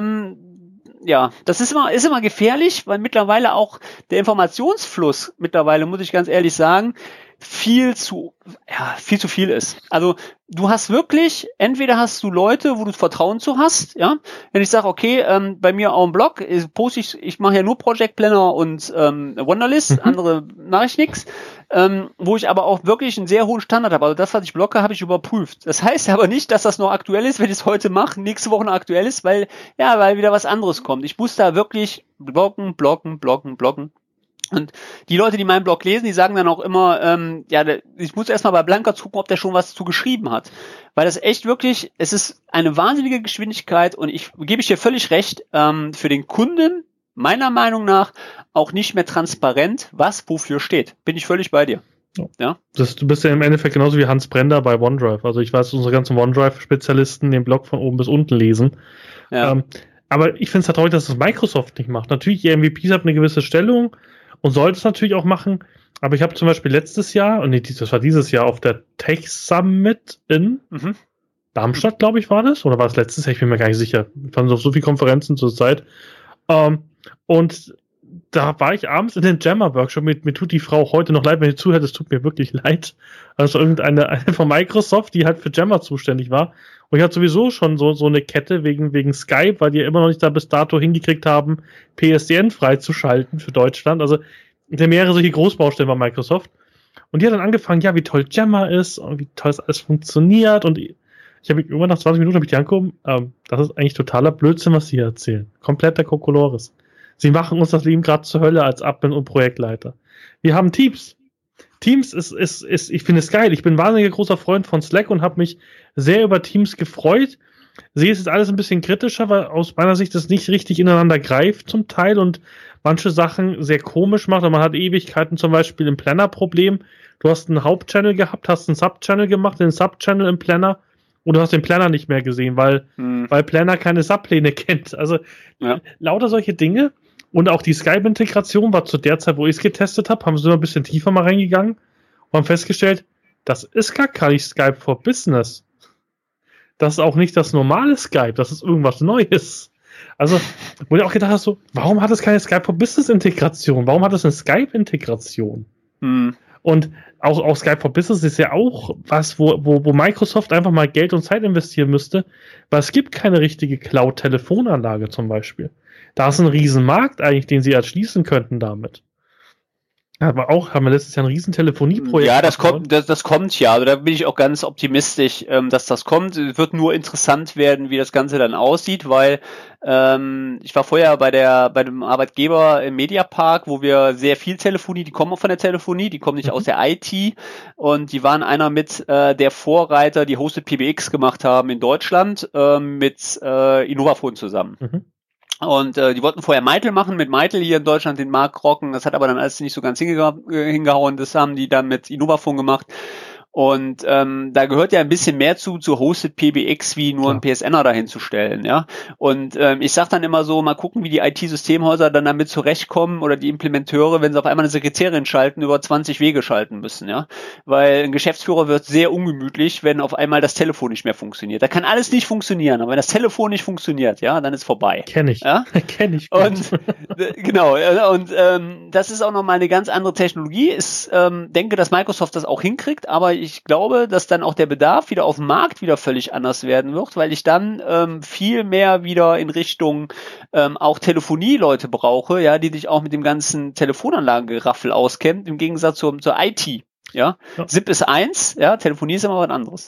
Speaker 3: ähm, ja, das ist immer, ist immer gefährlich, weil mittlerweile auch der Informationsfluss mittlerweile, muss ich ganz ehrlich sagen, viel zu, ja, viel zu viel ist. Also du hast wirklich, entweder hast du Leute, wo du Vertrauen zu hast, ja. Wenn ich sage, okay, ähm, bei mir auch im Blog poste ich, ich mache ja nur Project Planner und ähm, Wunderlist, mhm. andere mache ich nichts, ähm, wo ich aber auch wirklich einen sehr hohen Standard habe. Also das, was ich blocke, habe ich überprüft. Das heißt aber nicht, dass das noch aktuell ist, wenn ich es heute mache, nächste Woche noch aktuell ist, weil ja, weil wieder was anderes kommt. Ich muss da wirklich blocken, blocken, blocken, blocken. Und die Leute, die meinen Blog lesen, die sagen dann auch immer, ähm, ja, ich muss erstmal bei Blankertz gucken, ob der schon was zu geschrieben hat. Weil das echt wirklich, es ist eine wahnsinnige Geschwindigkeit und ich gebe ich dir völlig recht, ähm, für den Kunden, meiner Meinung nach, auch nicht mehr transparent, was wofür steht. Bin ich völlig bei dir. Ja.
Speaker 2: Das, du bist ja im Endeffekt genauso wie Hans Brender bei OneDrive. Also ich weiß, unsere ganzen OneDrive-Spezialisten den Blog von oben bis unten lesen.
Speaker 3: Ja.
Speaker 2: Ähm, aber ich finde es halt traurig, dass das Microsoft nicht macht. Natürlich, die M V Ps haben eine gewisse Stellung und sollte es natürlich auch machen. Aber ich habe zum Beispiel letztes Jahr, und nee, das war dieses Jahr auf der Tech Summit in mhm. Darmstadt, glaube ich, war das. Oder war es letztes Jahr? Ich bin mir gar nicht sicher. Ich fand so viele Konferenzen zur Zeit. Ähm, und da war ich abends in den Jammer-Workshop. Mir, mir tut die Frau heute noch leid, wenn ihr zuhört, es tut mir wirklich leid. Also irgendeine eine von Microsoft, die halt für Jammer zuständig war. Und ich hatte sowieso schon so, so eine Kette wegen, wegen Skype, weil die ja immer noch nicht da bis dato hingekriegt haben, P S D N freizuschalten für Deutschland. Also der mehrere solche Großbaustellen bei Microsoft. Und die hat dann angefangen, ja, wie toll Jammer ist und wie toll es alles funktioniert. Und ich habe irgendwann nach zwanzig Minuten hab ich die angeguckt, ähm, das ist eigentlich totaler Blödsinn, was sie hier erzählen. Kompletter Kokolores. Sie machen uns das Leben gerade zur Hölle als Admin und Projektleiter. Wir haben Teams. Teams ist, ist, ist, ich finde es geil. Ich bin ein wahnsinniger großer Freund von Slack und habe mich sehr über Teams gefreut. Sehe es jetzt alles ein bisschen kritischer, weil aus meiner Sicht das nicht richtig ineinander greift zum Teil und manche Sachen sehr komisch macht. Und man hat Ewigkeiten, zum Beispiel im Planner-Problem. Du hast einen Hauptchannel gehabt, hast einen Subchannel gemacht, den Subchannel im Planner und du hast den Planner nicht mehr gesehen, weil, hm. weil Planner keine Subpläne kennt. Also ja. lauter solche Dinge. Und auch die Skype-Integration war zu der Zeit, wo ich es getestet habe, haben sie noch ein bisschen tiefer mal reingegangen und haben festgestellt, das ist gar kein Skype for Business. Das ist auch nicht das normale Skype, das ist irgendwas Neues. Also, wo ich auch gedacht habe, so, warum hat es keine Skype for Business-Integration? Warum hat es eine Skype-Integration? Hm. Und auch, auch Skype for Business ist ja auch was, wo, wo, wo Microsoft einfach mal Geld und Zeit investieren müsste, weil es gibt keine richtige Cloud-Telefonanlage zum Beispiel. Da ist ein Riesenmarkt eigentlich, den sie erschließen könnten damit. Aber auch haben wir letztes Jahr ein riesen Telefonieprojekt.
Speaker 3: Ja, das kommt, das, das kommt ja. Also da bin ich auch ganz optimistisch, ähm, dass das kommt. Es wird nur interessant werden, wie das Ganze dann aussieht, weil ähm, ich war vorher bei der bei dem Arbeitgeber im Mediapark, wo wir sehr viel Telefonie, die kommen auch von der Telefonie, die kommen nicht mhm. aus der I T und die waren einer mit äh, der Vorreiter, die Hosted P B X gemacht haben in Deutschland äh, mit äh, Innovafon zusammen. Mhm. Und äh, die wollten vorher Meitel machen, mit Meitel hier in Deutschland den Markt rocken. Das hat aber dann alles nicht so ganz hingeha- hingehauen. Das haben die dann mit Innovafon gemacht. Und ähm, da gehört ja ein bisschen mehr zu, zu Hosted P B X, wie nur ja. ein P S N er dahin zu stellen, ja. Und ähm, ich sag dann immer so, mal gucken, wie die I T-Systemhäuser dann damit zurechtkommen oder die Implementeure, wenn sie auf einmal eine Sekretärin schalten, über zwanzig Wege schalten müssen, ja. Weil ein Geschäftsführer wird sehr ungemütlich, wenn auf einmal das Telefon nicht mehr funktioniert. Da kann alles nicht funktionieren, aber wenn das Telefon nicht funktioniert, ja, dann ist vorbei.
Speaker 2: Kenn ich.
Speaker 3: Ja?
Speaker 2: Kenn ich. Gut.
Speaker 3: Und äh, genau, und ähm, das ist auch nochmal eine ganz andere Technologie. Ich ähm, denke, dass Microsoft das auch hinkriegt, aber ich Ich glaube, dass dann auch der Bedarf wieder auf dem Markt wieder völlig anders werden wird, weil ich dann ähm, viel mehr wieder in Richtung ähm, auch Telefonie-Leute brauche, ja, die sich auch mit dem ganzen Telefonanlageraffel auskennen, im Gegensatz zur, zur I T. Ja, ja. S I P ist eins, ja, Telefonie ist immer was anderes.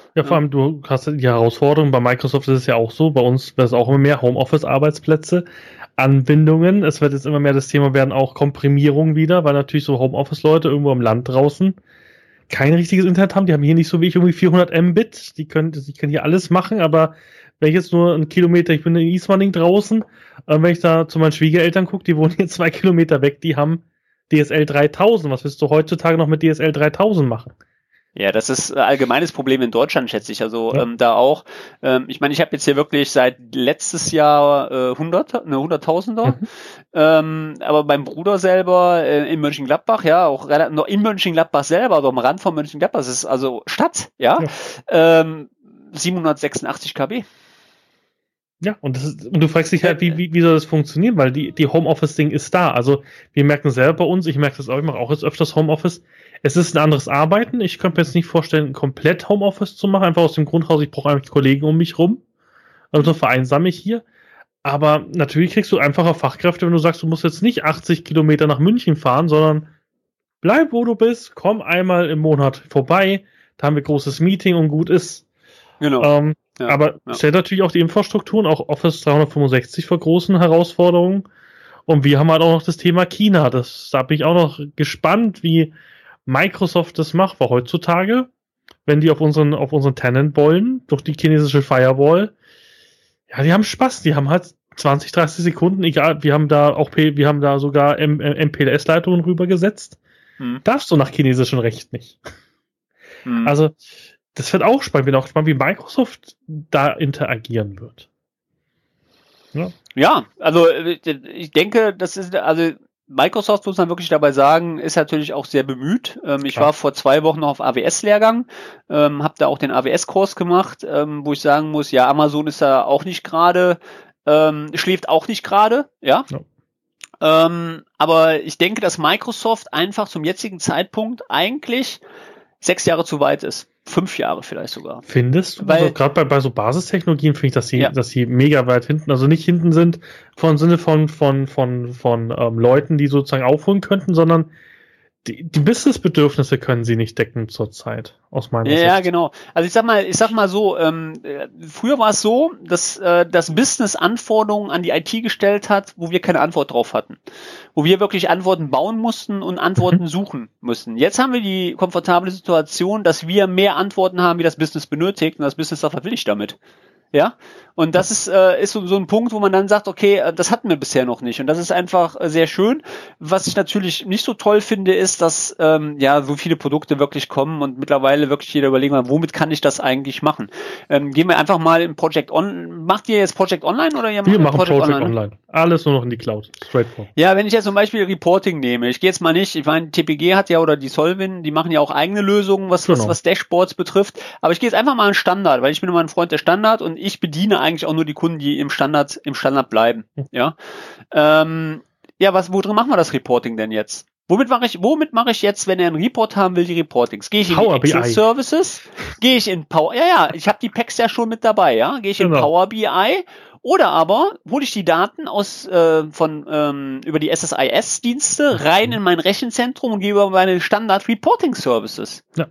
Speaker 2: Ja, vor allem, du hast die Herausforderung, bei Microsoft ist es ja auch so, bei uns wird es auch immer mehr Homeoffice-Arbeitsplätze, Anbindungen, es wird jetzt immer mehr das Thema werden auch Komprimierung wieder, weil natürlich so Homeoffice-Leute irgendwo im Land draußen kein richtiges Internet haben, die haben hier nicht so wie ich irgendwie vierhundert Mbit, die können, die können hier alles machen, aber wenn ich jetzt nur einen Kilometer, ich bin in Ismaning draußen, äh, wenn ich da zu meinen Schwiegereltern gucke, die wohnen hier zwei Kilometer weg, die haben D S L dreitausend, was willst du heutzutage noch mit D S L dreitausend machen?
Speaker 3: Ja, das ist ein allgemeines Problem in Deutschland, schätze ich. Also
Speaker 2: ja.
Speaker 3: ähm, da auch. Ähm, ich meine, ich habe jetzt hier wirklich seit letztes Jahr äh, hundert, eine hunderttausender. Mhm. Ähm, aber beim Bruder selber äh, in Mönchengladbach, ja, auch noch in Mönchengladbach selber, also am Rand von Mönchengladbach, das ist also Stadt, ja, ja. Ähm, siebenhundertsechsundachtzig Kilobyte.
Speaker 2: Ja, und, das ist, und du fragst dich halt, wie, wie, wie soll das funktionieren, weil die, die Homeoffice-Ding ist da. Also wir merken selber bei uns, ich merke das auch, ich mache auch jetzt öfters Homeoffice. Es ist ein anderes Arbeiten. Ich könnte mir jetzt nicht vorstellen, komplett Homeoffice zu machen, einfach aus dem Grund raus, ich brauche eigentlich Kollegen um mich rum. Also vereinsame ich hier. Aber natürlich kriegst du einfacher Fachkräfte, wenn du sagst, du musst jetzt nicht achtzig Kilometer nach München fahren, sondern bleib, wo du bist, komm einmal im Monat vorbei, da haben wir großes Meeting und gut ist. Genau. Ähm, ja, aber ja. stellt natürlich auch die Infrastrukturen, auch Office dreihundertfünfundsechzig vor großen Herausforderungen. Und wir haben halt auch noch das Thema China. Das, da bin ich auch noch gespannt, wie Microsoft das macht, weil heutzutage, wenn die auf unseren, auf unseren Tenant wollen, durch die chinesische Firewall, ja, die haben Spaß, die haben halt zwanzig, dreißig Sekunden, egal, wir haben da auch, wir haben da sogar M P L S-Leitungen rübergesetzt. Hm. Darfst du nach chinesischem Recht nicht. Hm. Also, das wird auch spannend, bin auch gespannt, wie Microsoft da interagieren wird.
Speaker 3: Ja, ja, also ich denke, das ist, also Microsoft, muss man wirklich dabei sagen, ist natürlich auch sehr bemüht. Ähm, ich war vor zwei Wochen noch auf A W S-Lehrgang, ähm, habe da auch den A W S-Kurs gemacht, ähm, wo ich sagen muss, ja, Amazon ist da auch nicht gerade, ähm, schläft auch nicht gerade, ja. ja. Ähm, aber ich denke, dass Microsoft einfach zum jetzigen Zeitpunkt eigentlich sechs Jahre zu weit ist. Fünf Jahre vielleicht sogar.
Speaker 2: Findest du? Weil, also gerade bei, bei so Basistechnologien finde ich, dass sie, ja. dass sie mega weit hinten, also nicht hinten sind von Sinne von, von, von, von ähm, Leuten, die sozusagen aufholen könnten, sondern die, die Businessbedürfnisse können sie nicht decken zurzeit, aus meiner
Speaker 3: ja,
Speaker 2: Sicht.
Speaker 3: Ja, genau. Also ich sag mal, ich sag mal so, ähm, früher war es so, dass äh, das Business Anforderungen an die I T gestellt hat, wo wir keine Antwort drauf hatten. Wo wir wirklich Antworten bauen mussten und Antworten mhm. suchen mussten. Jetzt haben wir die komfortable Situation, dass wir mehr Antworten haben, wie das Business benötigt, und das Business sagt, was will ich damit? Ja, und das ist, äh, ist so, so ein Punkt, wo man dann sagt, okay, das hatten wir bisher noch nicht, und das ist einfach äh, sehr schön. Was ich natürlich nicht so toll finde, ist, dass ähm, ja so viele Produkte wirklich kommen und mittlerweile wirklich jeder überlegen, womit kann ich das eigentlich machen? Ähm, gehen wir einfach mal in Project On. Macht ihr jetzt Project Online oder ihr
Speaker 2: macht wir machen Project, Project Online? Online. Alles nur noch in die Cloud. Straightforward.
Speaker 3: Ja, wenn ich jetzt zum Beispiel Reporting nehme, ich gehe jetzt mal nicht, ich meine, T P G hat ja oder die Solvin, die machen ja auch eigene Lösungen, was genau. was, was Dashboards betrifft, aber ich gehe jetzt einfach mal an Standard, weil ich bin immer ein Freund der Standard und ich bediene eigentlich auch nur die Kunden, die im Standard im Standard bleiben. Ja, ähm, ja, was, wo drin machen wir das Reporting denn jetzt? Womit mache ich, womit mache ich jetzt, wenn er einen Report haben will, die Reportings? Gehe ich in Power die Excel B I. Services? Gehe ich in Power, ja, ja, ich habe die Packs ja schon mit dabei, ja? Gehe ich genau. in Power B I? Oder aber hole ich die Daten aus äh, von ähm, über die S S I S-Dienste rein in mein Rechenzentrum und gehe über meine Standard-Reporting-Services. Ja.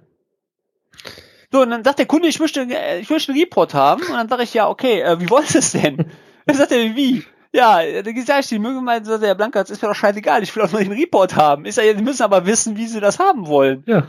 Speaker 3: So, und dann sagt der Kunde, ich möchte, ich möchte einen Report haben. Und dann sage ich, ja, okay, äh, wie wollt ihr es denn? Dann sagt er, wie? Ja, dann sage ich, die mögen mal, sagt der Blanker, das ist mir doch scheißegal, ich will auch nur den Report haben. Ist ja, die müssen aber wissen, wie sie das haben wollen.
Speaker 2: Ja.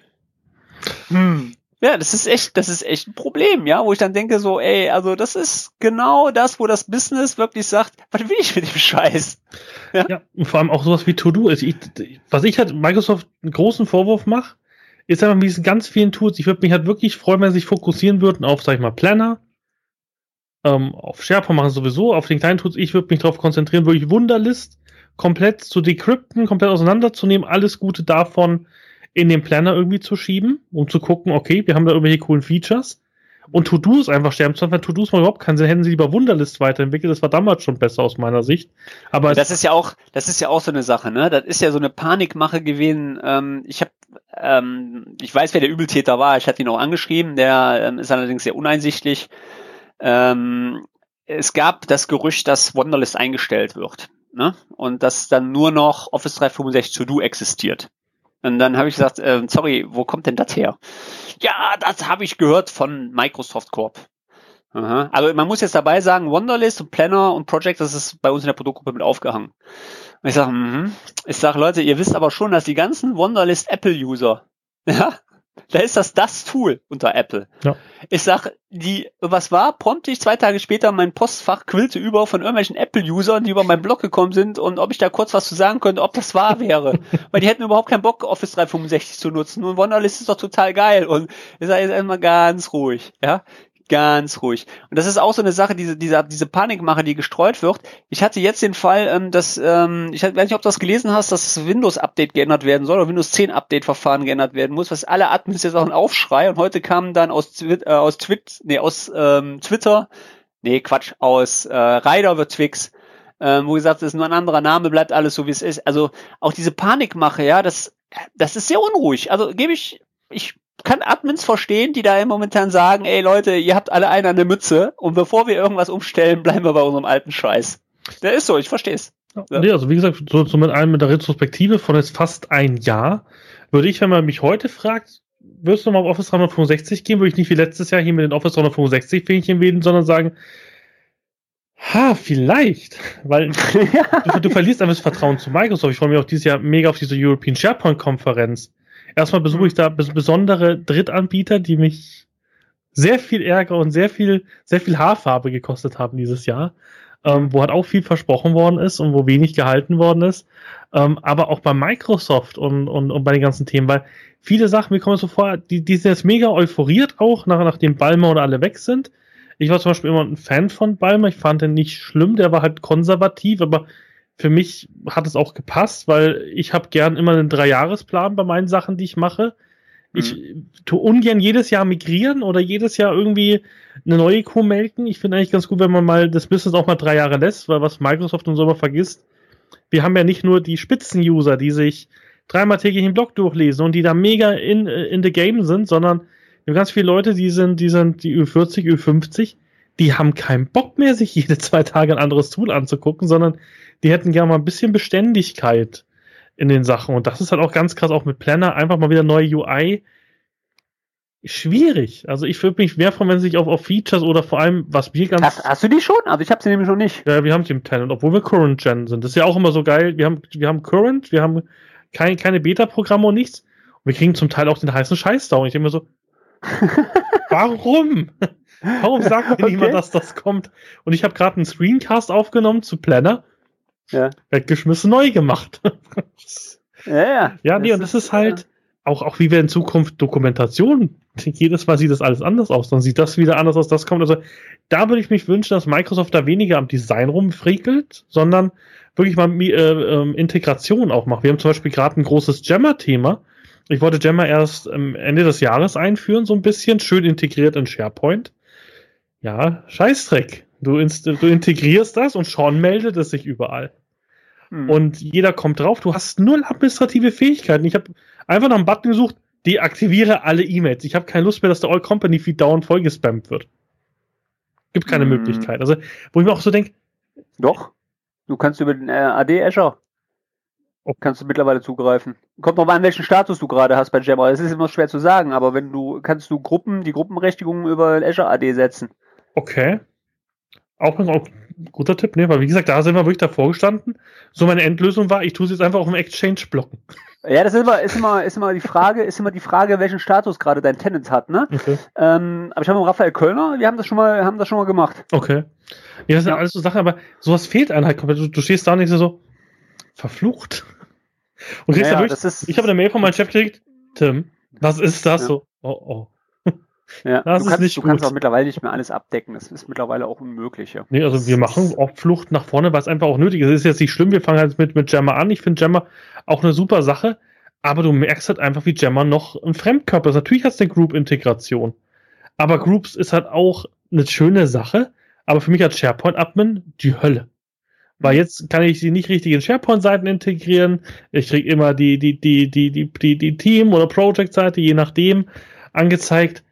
Speaker 3: Hm. Ja, das ist echt, das ist echt ein Problem, ja, wo ich dann denke so, ey, also das ist genau das, wo das Business wirklich sagt, was will ich mit dem Scheiß?
Speaker 2: Ja, ja, und vor allem auch sowas wie To-Do ist. Ich, was ich halt Microsoft einen großen Vorwurf mache, ist einfach mit diesen ganz vielen Tools. Ich würde mich halt wirklich freuen, wenn sie sich fokussieren würden auf, sag ich mal, Planner, ähm, auf SharePoint machen sie sowieso, auf den kleinen Tools. Ich würde mich darauf konzentrieren, wirklich Wunderlist komplett zu decrypten, komplett auseinanderzunehmen, alles Gute davon in den Planner irgendwie zu schieben, um zu gucken, okay, wir haben da irgendwelche coolen Features. Und To-Dos einfach sterben zu lassen, weil To-Dos mal überhaupt keinen Sinn, hätten sie lieber Wunderlist weiterentwickelt, das war damals schon besser aus meiner Sicht. Aber
Speaker 3: das ist ja auch, das ist ja auch so eine Sache, ne? Das ist ja so eine Panikmache gewesen. Ähm, ich habe, ähm, ich weiß, wer der Übeltäter war. Ich hatte ihn auch angeschrieben. Der ähm, ist allerdings sehr uneinsichtlich. Ähm, es gab das Gerücht, dass Wunderlist eingestellt wird, ne? Und dass dann nur noch Office dreihundertfünfundsechzig To-Do existiert. Und dann habe ich gesagt, äh, sorry, wo kommt denn das her? Ja, das habe ich gehört von Microsoft Corp. Aha. Also man muss jetzt dabei sagen, Wunderlist und Planner und Project, das ist bei uns in der Produktgruppe mit aufgehangen. Und ich sage, mhm. ich sage, Leute, ihr wisst aber schon, dass die ganzen Wunderlist Apple-User, ja, da ist das das Tool unter Apple. Ja. Ich sag, die, was war? Prompte ich zwei Tage später, mein Postfach quillte über von irgendwelchen Apple-Usern, die über meinen Blog gekommen sind und ob ich da kurz was zu sagen könnte, ob das wahr wäre. Weil die hätten überhaupt keinen Bock, Office dreihundertfünfundsechzig zu nutzen. Und Wunderlist ist doch total geil. Und ich sage jetzt einmal ganz ruhig, ja. Ganz ruhig. Und das ist auch so eine Sache, diese, diese, diese Panikmache, die gestreut wird. Ich hatte jetzt den Fall, ähm, dass, ähm, ich weiß nicht, ob du das gelesen hast, dass das Windows-Update geändert werden soll oder Windows zehn Update-Verfahren geändert werden muss, was alle Admins jetzt auch ein Aufschrei. Und heute kamen dann aus, Twi- äh, aus, Twit- nee, aus ähm, Twitter, nee, Quatsch, aus äh, Rider wird Twix, ähm, wo gesagt, das ist nur ein anderer Name, bleibt alles so, wie es ist. Also auch diese Panikmache, ja, das, das ist sehr unruhig. Also gebe ich, ich kann Admins verstehen, die da momentan sagen, ey Leute, ihr habt alle einen an der Mütze und bevor wir irgendwas umstellen, bleiben wir bei unserem alten Scheiß. Der ist so, ich verstehe es.
Speaker 2: Ja. Nee, also wie gesagt, so, so mit einem mit der Retrospektive von jetzt fast ein Jahr, würde ich, wenn man mich heute fragt, wirst du mal auf Office dreihundertfünfundsechzig gehen, würde ich nicht wie letztes Jahr hier mit den Office dreihundertfünfundsechzig Fähnchen wählen, sondern sagen, ha, vielleicht, weil ja. du, du verlierst einfach das Vertrauen zu Microsoft. Ich freue mich auch dieses Jahr mega auf diese European SharePoint-Konferenz. Erstmal besuche ich da besondere Drittanbieter, die mich sehr viel Ärger und sehr viel, sehr viel Haarfarbe gekostet haben dieses Jahr, ähm, wo halt auch viel versprochen worden ist und wo wenig gehalten worden ist. Ähm, aber auch bei Microsoft und, und, und bei den ganzen Themen, weil viele Sachen, mir kommen so vor, die, die sind jetzt mega euphoriert auch, nach, nachdem Ballmer und alle weg sind. Ich war zum Beispiel immer ein Fan von Ballmer, ich fand den nicht schlimm, der war halt konservativ, aber für mich hat es auch gepasst, weil ich habe gern immer einen Dreijahresplan bei meinen Sachen, die ich mache. Ich mhm. tue ungern jedes Jahr migrieren oder jedes Jahr irgendwie eine neue Kuh melken. Ich finde eigentlich ganz gut, wenn man mal das Business auch mal drei Jahre lässt, weil was Microsoft und so immer vergisst, wir haben ja nicht nur die Spitzen-User, die sich dreimal täglich den Blog durchlesen und die da mega in, in the game sind, sondern wir haben ganz viele Leute, die sind, die sind die Ü vierzig, Ü fünfzig, die haben keinen Bock mehr, sich jede zwei Tage ein anderes Tool anzugucken, sondern die hätten gerne mal ein bisschen Beständigkeit in den Sachen. Und das ist halt auch ganz krass, auch mit Planner, einfach mal wieder neue U I. Schwierig. Also ich würde mich mehr freuen, wenn sie sich auf, auf Features oder vor allem, was wir ganz...
Speaker 3: Hast, hast du die schon? Also ich habe sie nämlich noch nicht.
Speaker 2: Ja, wir haben sie im Tenant, obwohl wir Current Gen sind. Das ist ja auch immer so geil. Wir haben, wir haben Current, wir haben kein, keine Beta-Programme und nichts. Und wir kriegen zum Teil auch den heißen Scheiß da. Und ich denke mir so, warum? Warum sagt mir okay. niemand, dass das kommt? Und ich habe gerade einen Screencast aufgenommen zu Planner. Ja. Weggeschmissen, neu gemacht.
Speaker 3: ja, ja.
Speaker 2: Ja, nee, das und das ist, ist halt ja. auch, auch wie wir in Zukunft Dokumentation, jedes Mal sieht das alles anders aus, dann sieht das wieder anders aus, das kommt, also da würde ich mich wünschen, dass Microsoft da weniger am Design rumfrickelt, sondern wirklich mal äh, äh, Integration auch macht. Wir haben zum Beispiel gerade ein großes Jammer-Thema. Ich wollte Jammer erst ähm, Ende des Jahres einführen, so ein bisschen, schön integriert in SharePoint. Ja, Scheißdreck. Du, inst- du integrierst das und schon meldet es sich überall. Hm. Und jeder kommt drauf, du hast null administrative Fähigkeiten. Ich habe einfach nach einem Button gesucht, deaktiviere alle E-Mails. Ich habe keine Lust mehr, dass der All-Company-Feed dauernd vollgespammt wird. Gibt keine hm. Möglichkeit. Also, wo ich mir auch so denke...
Speaker 3: Doch, du kannst über den äh, A D Azure oh. kannst du mittlerweile zugreifen. Kommt noch mal an, welchen Status du gerade hast bei Jammer. Das ist immer schwer zu sagen, aber wenn du, kannst du Gruppen, die Gruppenberechtigungen über Azure A D setzen.
Speaker 2: Okay. Auch ein guter Tipp, ne? Weil wie gesagt, da sind wir wirklich davor gestanden. So meine Endlösung war, ich tue es jetzt einfach auf dem Exchange blocken.
Speaker 3: Ja, das ist immer, ist immer, ist immer die Frage, ist immer die Frage, welchen Status gerade dein Tenant hat, ne? Okay. Ähm, aber ich habe mit Raphael Kölner, wir haben das schon mal, haben das schon mal gemacht.
Speaker 2: Okay. Ja, das sind ja alles so Sachen, aber sowas fehlt einem halt komplett. Du, du stehst da und denkst so, verflucht. Und kriegst
Speaker 3: naja,
Speaker 2: da wirklich, ich habe eine Mail von meinem Chef gekriegt, Tim, was ist das ja. so? Oh, oh.
Speaker 3: Ja, das du, ist kannst, nicht du kannst auch mittlerweile nicht mehr alles abdecken. Das ist mittlerweile auch unmöglich. Ja.
Speaker 2: Nee, also wir machen auch Flucht nach vorne, weil es einfach auch nötig ist. Es ist jetzt nicht schlimm, wir fangen halt mit, mit Jammer an. Ich finde Jammer auch eine super Sache, aber du merkst halt einfach, wie Jammer noch ein Fremdkörper ist. Natürlich hat es eine Group-Integration, aber Groups ist halt auch eine schöne Sache, aber für mich als SharePoint-Admin die Hölle. Weil jetzt kann ich sie nicht richtig in SharePoint-Seiten integrieren. Ich kriege immer die, die, die, die, die, die, die Team- oder Project-Seite, je nachdem, angezeigt.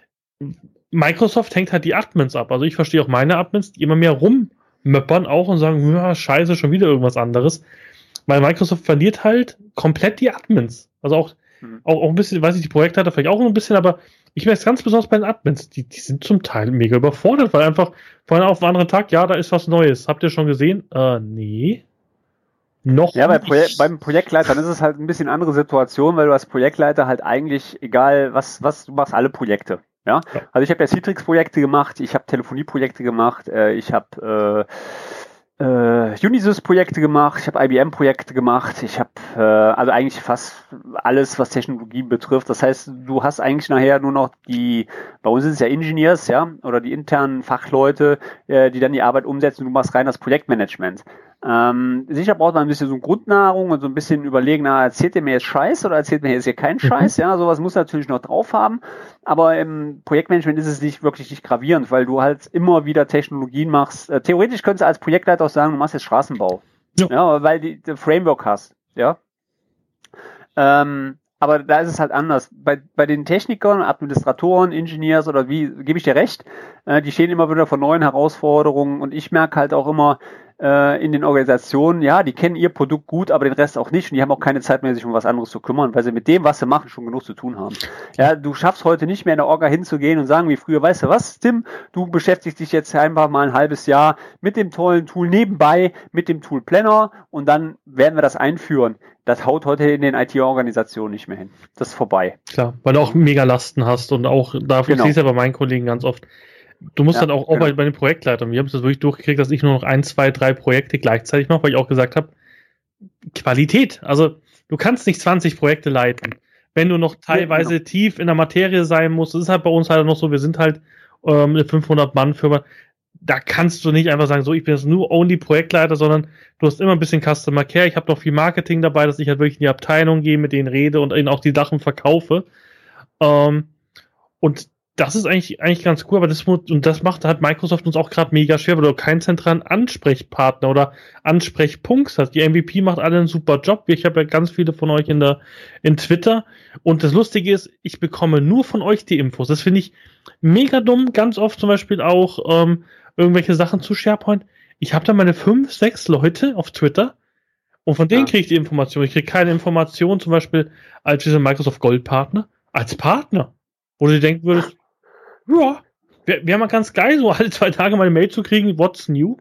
Speaker 2: Microsoft hängt halt die Admins ab. Also ich verstehe auch meine Admins, die immer mehr rummöppern auch und sagen, ja, scheiße, schon wieder irgendwas anderes. Weil Microsoft verliert halt komplett die Admins. Also auch, mhm. auch, auch ein bisschen, weiß ich, die Projektleiter vielleicht auch ein bisschen, aber ich merke es ganz besonders bei den Admins, die, die sind zum Teil mega überfordert, weil einfach von einem auf den anderen Tag, ja, da ist was Neues. Habt ihr schon gesehen? Äh, nee. Noch
Speaker 3: ja, bei Projek- beim Projektleitern ist es halt ein bisschen andere Situation, weil du als Projektleiter halt eigentlich, egal was, was, du machst alle Projekte. Ja, ja. Also ich habe ja Citrix-Projekte gemacht, ich habe Telefonie-Projekte gemacht, äh, ich habe äh, äh, Unisys-Projekte gemacht, ich habe I B M-Projekte gemacht, ich habe äh, also eigentlich fast alles, was Technologie betrifft. Das heißt, du hast eigentlich nachher nur noch die, bei uns sind es ja Engineers, ja, oder die internen Fachleute, äh, die dann die Arbeit umsetzen. Du machst rein das Projektmanagement. Ähm, sicher braucht man ein bisschen so Grundnahrung und so ein bisschen überlegen, na, erzählt ihr mir jetzt Scheiß oder erzählt mir jetzt hier keinen Scheiß? Mhm. Ja, sowas muss natürlich noch drauf haben. Aber im Projektmanagement ist es nicht wirklich nicht gravierend, weil du halt immer wieder Technologien machst. Äh, theoretisch könntest du als Projektleiter auch sagen, du machst jetzt Straßenbau. Ja, ja weil du die Framework hast. Ja. Ähm, aber da ist es halt anders. Bei, bei den Technikern, Administratoren, Engineers oder wie, gebe ich dir recht, äh, die stehen immer wieder vor neuen Herausforderungen und ich merke halt auch immer, in den Organisationen, ja, die kennen ihr Produkt gut, aber den Rest auch nicht und die haben auch keine Zeit mehr, sich um was anderes zu kümmern, weil sie mit dem, was sie machen, schon genug zu tun haben. Ja, du schaffst heute nicht mehr in der Orga hinzugehen und sagen wie früher, weißt du was, Tim, du beschäftigst dich jetzt einfach mal ein halbes Jahr mit dem tollen Tool nebenbei, mit dem Tool Planner und dann werden wir das einführen. Das haut heute in den I T-Organisationen nicht mehr hin. Das ist vorbei.
Speaker 2: Klar, weil du auch mega Lasten hast und auch, dafür genau. Ich sehe es ja bei meinen Kollegen ganz oft, du musst ja, dann auch, auch genau. bei, bei den Projektleitern, wir haben es das wirklich durchgekriegt, dass ich nur noch ein, zwei, drei Projekte gleichzeitig mache, weil ich auch gesagt habe, Qualität, also du kannst nicht zwanzig Projekte leiten, wenn du noch teilweise ja, genau. tief in der Materie sein musst. Das ist halt bei uns halt noch so, wir sind halt ähm, eine fünfhundert-Mann-Firma, da kannst du nicht einfach sagen, so, ich bin jetzt nur only Projektleiter, sondern du hast immer ein bisschen Customer Care, ich habe noch viel Marketing dabei, dass ich halt wirklich in die Abteilung gehe, mit denen rede und ihnen auch die Sachen verkaufe. Ähm, und das ist eigentlich, eigentlich ganz cool, aber das, und das macht halt Microsoft uns auch gerade mega schwer, weil du keinen zentralen Ansprechpartner oder Ansprechpunkt hast. Die M V P macht alle einen super Job. Ich habe ja ganz viele von euch in der, in Twitter. Und das Lustige ist, ich bekomme nur von euch die Infos. Das finde ich mega dumm. Ganz oft zum Beispiel auch ähm, irgendwelche Sachen zu SharePoint. Ich habe da meine fünf, sechs Leute auf Twitter und von denen ja. kriege ich die Information. Ich kriege keine Information zum Beispiel als dieser Microsoft Gold Partner, als Partner. Wo du dir denken würdest, ja, wäre wär mal ganz geil, so alle zwei Tage mal eine Mail zu kriegen, what's new?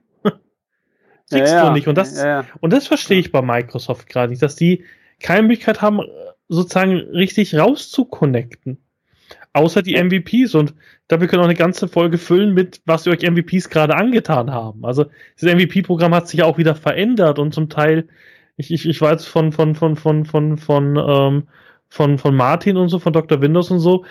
Speaker 2: Kriegst ja, du nicht. Und das, ja, ja. und das verstehe ich bei Microsoft gerade nicht, dass die keine Möglichkeit haben, sozusagen richtig rauszukonnecten. Außer die M V Ps. Und dafür können wir auch eine ganze Folge füllen mit, was wir euch M V Ps gerade angetan haben. Also, das M V P-Programm hat sich ja auch wieder verändert und zum Teil, ich, ich, ich war jetzt von, von, von, von, von, von, ähm, von, von Martin und so, von Doktor Windows und so,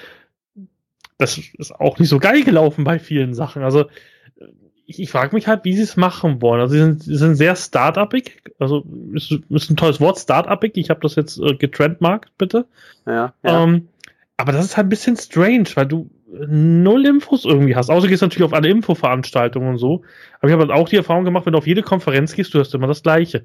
Speaker 2: das ist auch nicht so geil gelaufen bei vielen Sachen. Also ich, ich frage mich halt, wie sie es machen wollen. Also sie sind, sie sind sehr start-upig. Also ist, ist ein tolles Wort, start-upig. Ich habe das jetzt äh, getrendmarkt, bitte.
Speaker 3: Ja, ja.
Speaker 2: Ähm, aber das ist halt ein bisschen strange, weil du null Infos irgendwie hast. Außer du gehst natürlich auf alle Infoveranstaltungen und so. Aber ich habe halt auch die Erfahrung gemacht, wenn du auf jede Konferenz gehst, du hörst immer das Gleiche.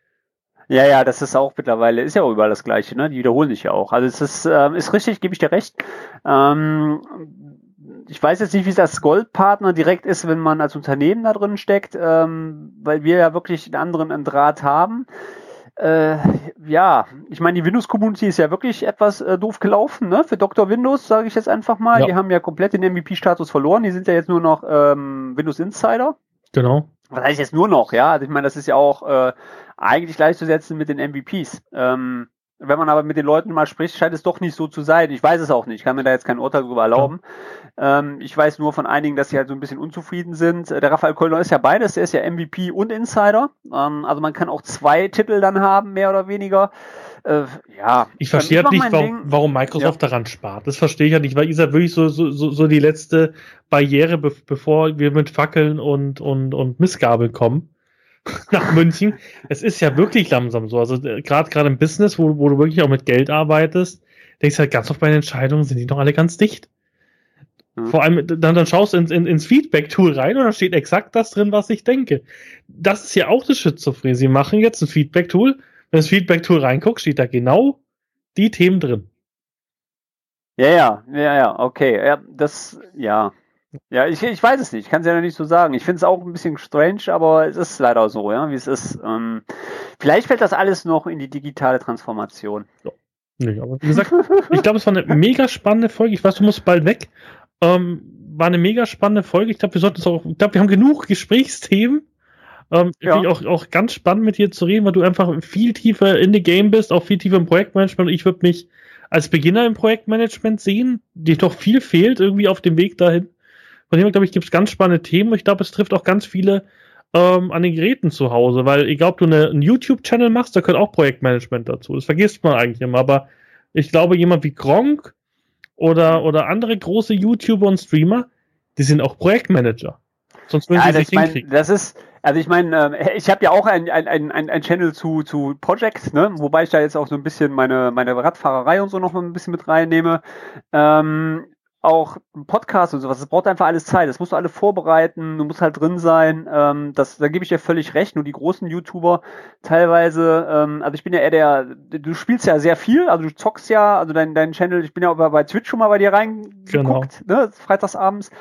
Speaker 3: Ja, ja, das ist auch mittlerweile, ist ja auch überall das Gleiche, ne? Die wiederholen sich ja auch. Also es ist, ähm, ist richtig, gebe ich dir recht. Ähm, ich weiß jetzt nicht, wie es als Goldpartner direkt ist, wenn man als Unternehmen da drin steckt, ähm, weil wir ja wirklich einen anderen Draht haben. Äh, ja, ich meine, die Windows-Community ist ja wirklich etwas äh, doof gelaufen, ne? Für Doktor Windows, sage ich jetzt einfach mal. Ja. Die haben ja komplett den M V P-Status verloren. Die sind ja jetzt nur noch ähm, Windows Insider.
Speaker 2: Genau.
Speaker 3: Was heißt jetzt nur noch, ja? Also ich meine, das ist ja auch äh, eigentlich gleichzusetzen mit den M V Ps. Ähm, wenn man aber mit den Leuten mal spricht, scheint es doch nicht so zu sein. Ich weiß es auch nicht. Ich kann mir da jetzt kein Urteil drüber erlauben. Ja. Ähm, ich weiß nur von einigen, dass sie halt so ein bisschen unzufrieden sind. Der Raphael Kölner ist ja beides. Der ist ja M V P und Insider. Ähm, also man kann auch zwei Titel dann haben, mehr oder weniger. Äh, ja.
Speaker 2: Ich verstehe halt nicht, warum, warum Microsoft ja. daran spart. Das verstehe ich halt nicht, weil ist ja wirklich so, so, so, so die letzte Barriere, be- bevor wir mit Fackeln und, und, und Missgabeln kommen. Nach München. Es ist ja wirklich langsam so. Also gerade gerade im Business, wo, wo du wirklich auch mit Geld arbeitest, denkst du halt ganz oft bei den Entscheidungen, sind die doch alle ganz dicht. Mhm. Vor allem, dann, dann schaust du ins, in, ins Feedback-Tool rein und da steht exakt das drin, was ich denke. Das ist ja auch das Schizophrenie. Sie machen jetzt ein Feedback-Tool. Wenn das Feedback-Tool reinguckt, steht da genau die Themen drin.
Speaker 3: Ja, ja, ja, ja, okay. Ja, das, ja. Ja, ich, ich weiß es nicht, ich kann es ja noch nicht so sagen. Ich finde es auch ein bisschen strange, aber es ist leider so, ja, wie es ist. Ähm, vielleicht fällt das alles noch in die digitale Transformation.
Speaker 2: Ja. Nee, aber wie gesagt, ich glaube, es war eine mega spannende Folge. Ich weiß, du musst bald weg. Ähm, war eine mega spannende Folge. Ich glaube, wir sollten es auch, ich glaube, wir haben genug Gesprächsthemen. Ähm, ja. Finde ich auch, auch ganz spannend mit dir zu reden, weil du einfach viel tiefer in the game bist, auch viel tiefer im Projektmanagement. Und ich würde mich als Beginner im Projektmanagement sehen, dir doch viel fehlt irgendwie auf dem Weg dahin. Von dem her, glaube ich, gibt es ganz spannende Themen. Ich glaube, es trifft auch ganz viele ähm, an den Geräten zu Hause, weil egal, ob du eine, einen YouTube-Channel machst, da gehört auch Projektmanagement dazu. Das vergisst man eigentlich immer, aber ich glaube, jemand wie Gronkh oder, oder andere große YouTuber und Streamer, die sind auch Projektmanager. Sonst würden
Speaker 3: ja,
Speaker 2: sie sich
Speaker 3: mein,
Speaker 2: hinkriegen.
Speaker 3: Das ist, also ich meine, äh, ich habe ja auch ein, ein, ein, ein Channel zu, zu Project, ne? Wobei ich da jetzt auch so ein bisschen meine, meine Radfahrerei und so noch mal ein bisschen mit reinnehme. Ähm, auch Podcast und sowas, das braucht einfach alles Zeit, das musst du alle vorbereiten, du musst halt drin sein, ähm, das, da gebe ich dir völlig recht, nur die großen YouTuber teilweise, ähm, also ich bin ja eher der, du spielst ja sehr viel, also du zockst ja, also dein, dein Channel, ich bin ja bei Twitch schon mal bei dir reingeguckt, genau. Ne, freitagsabends,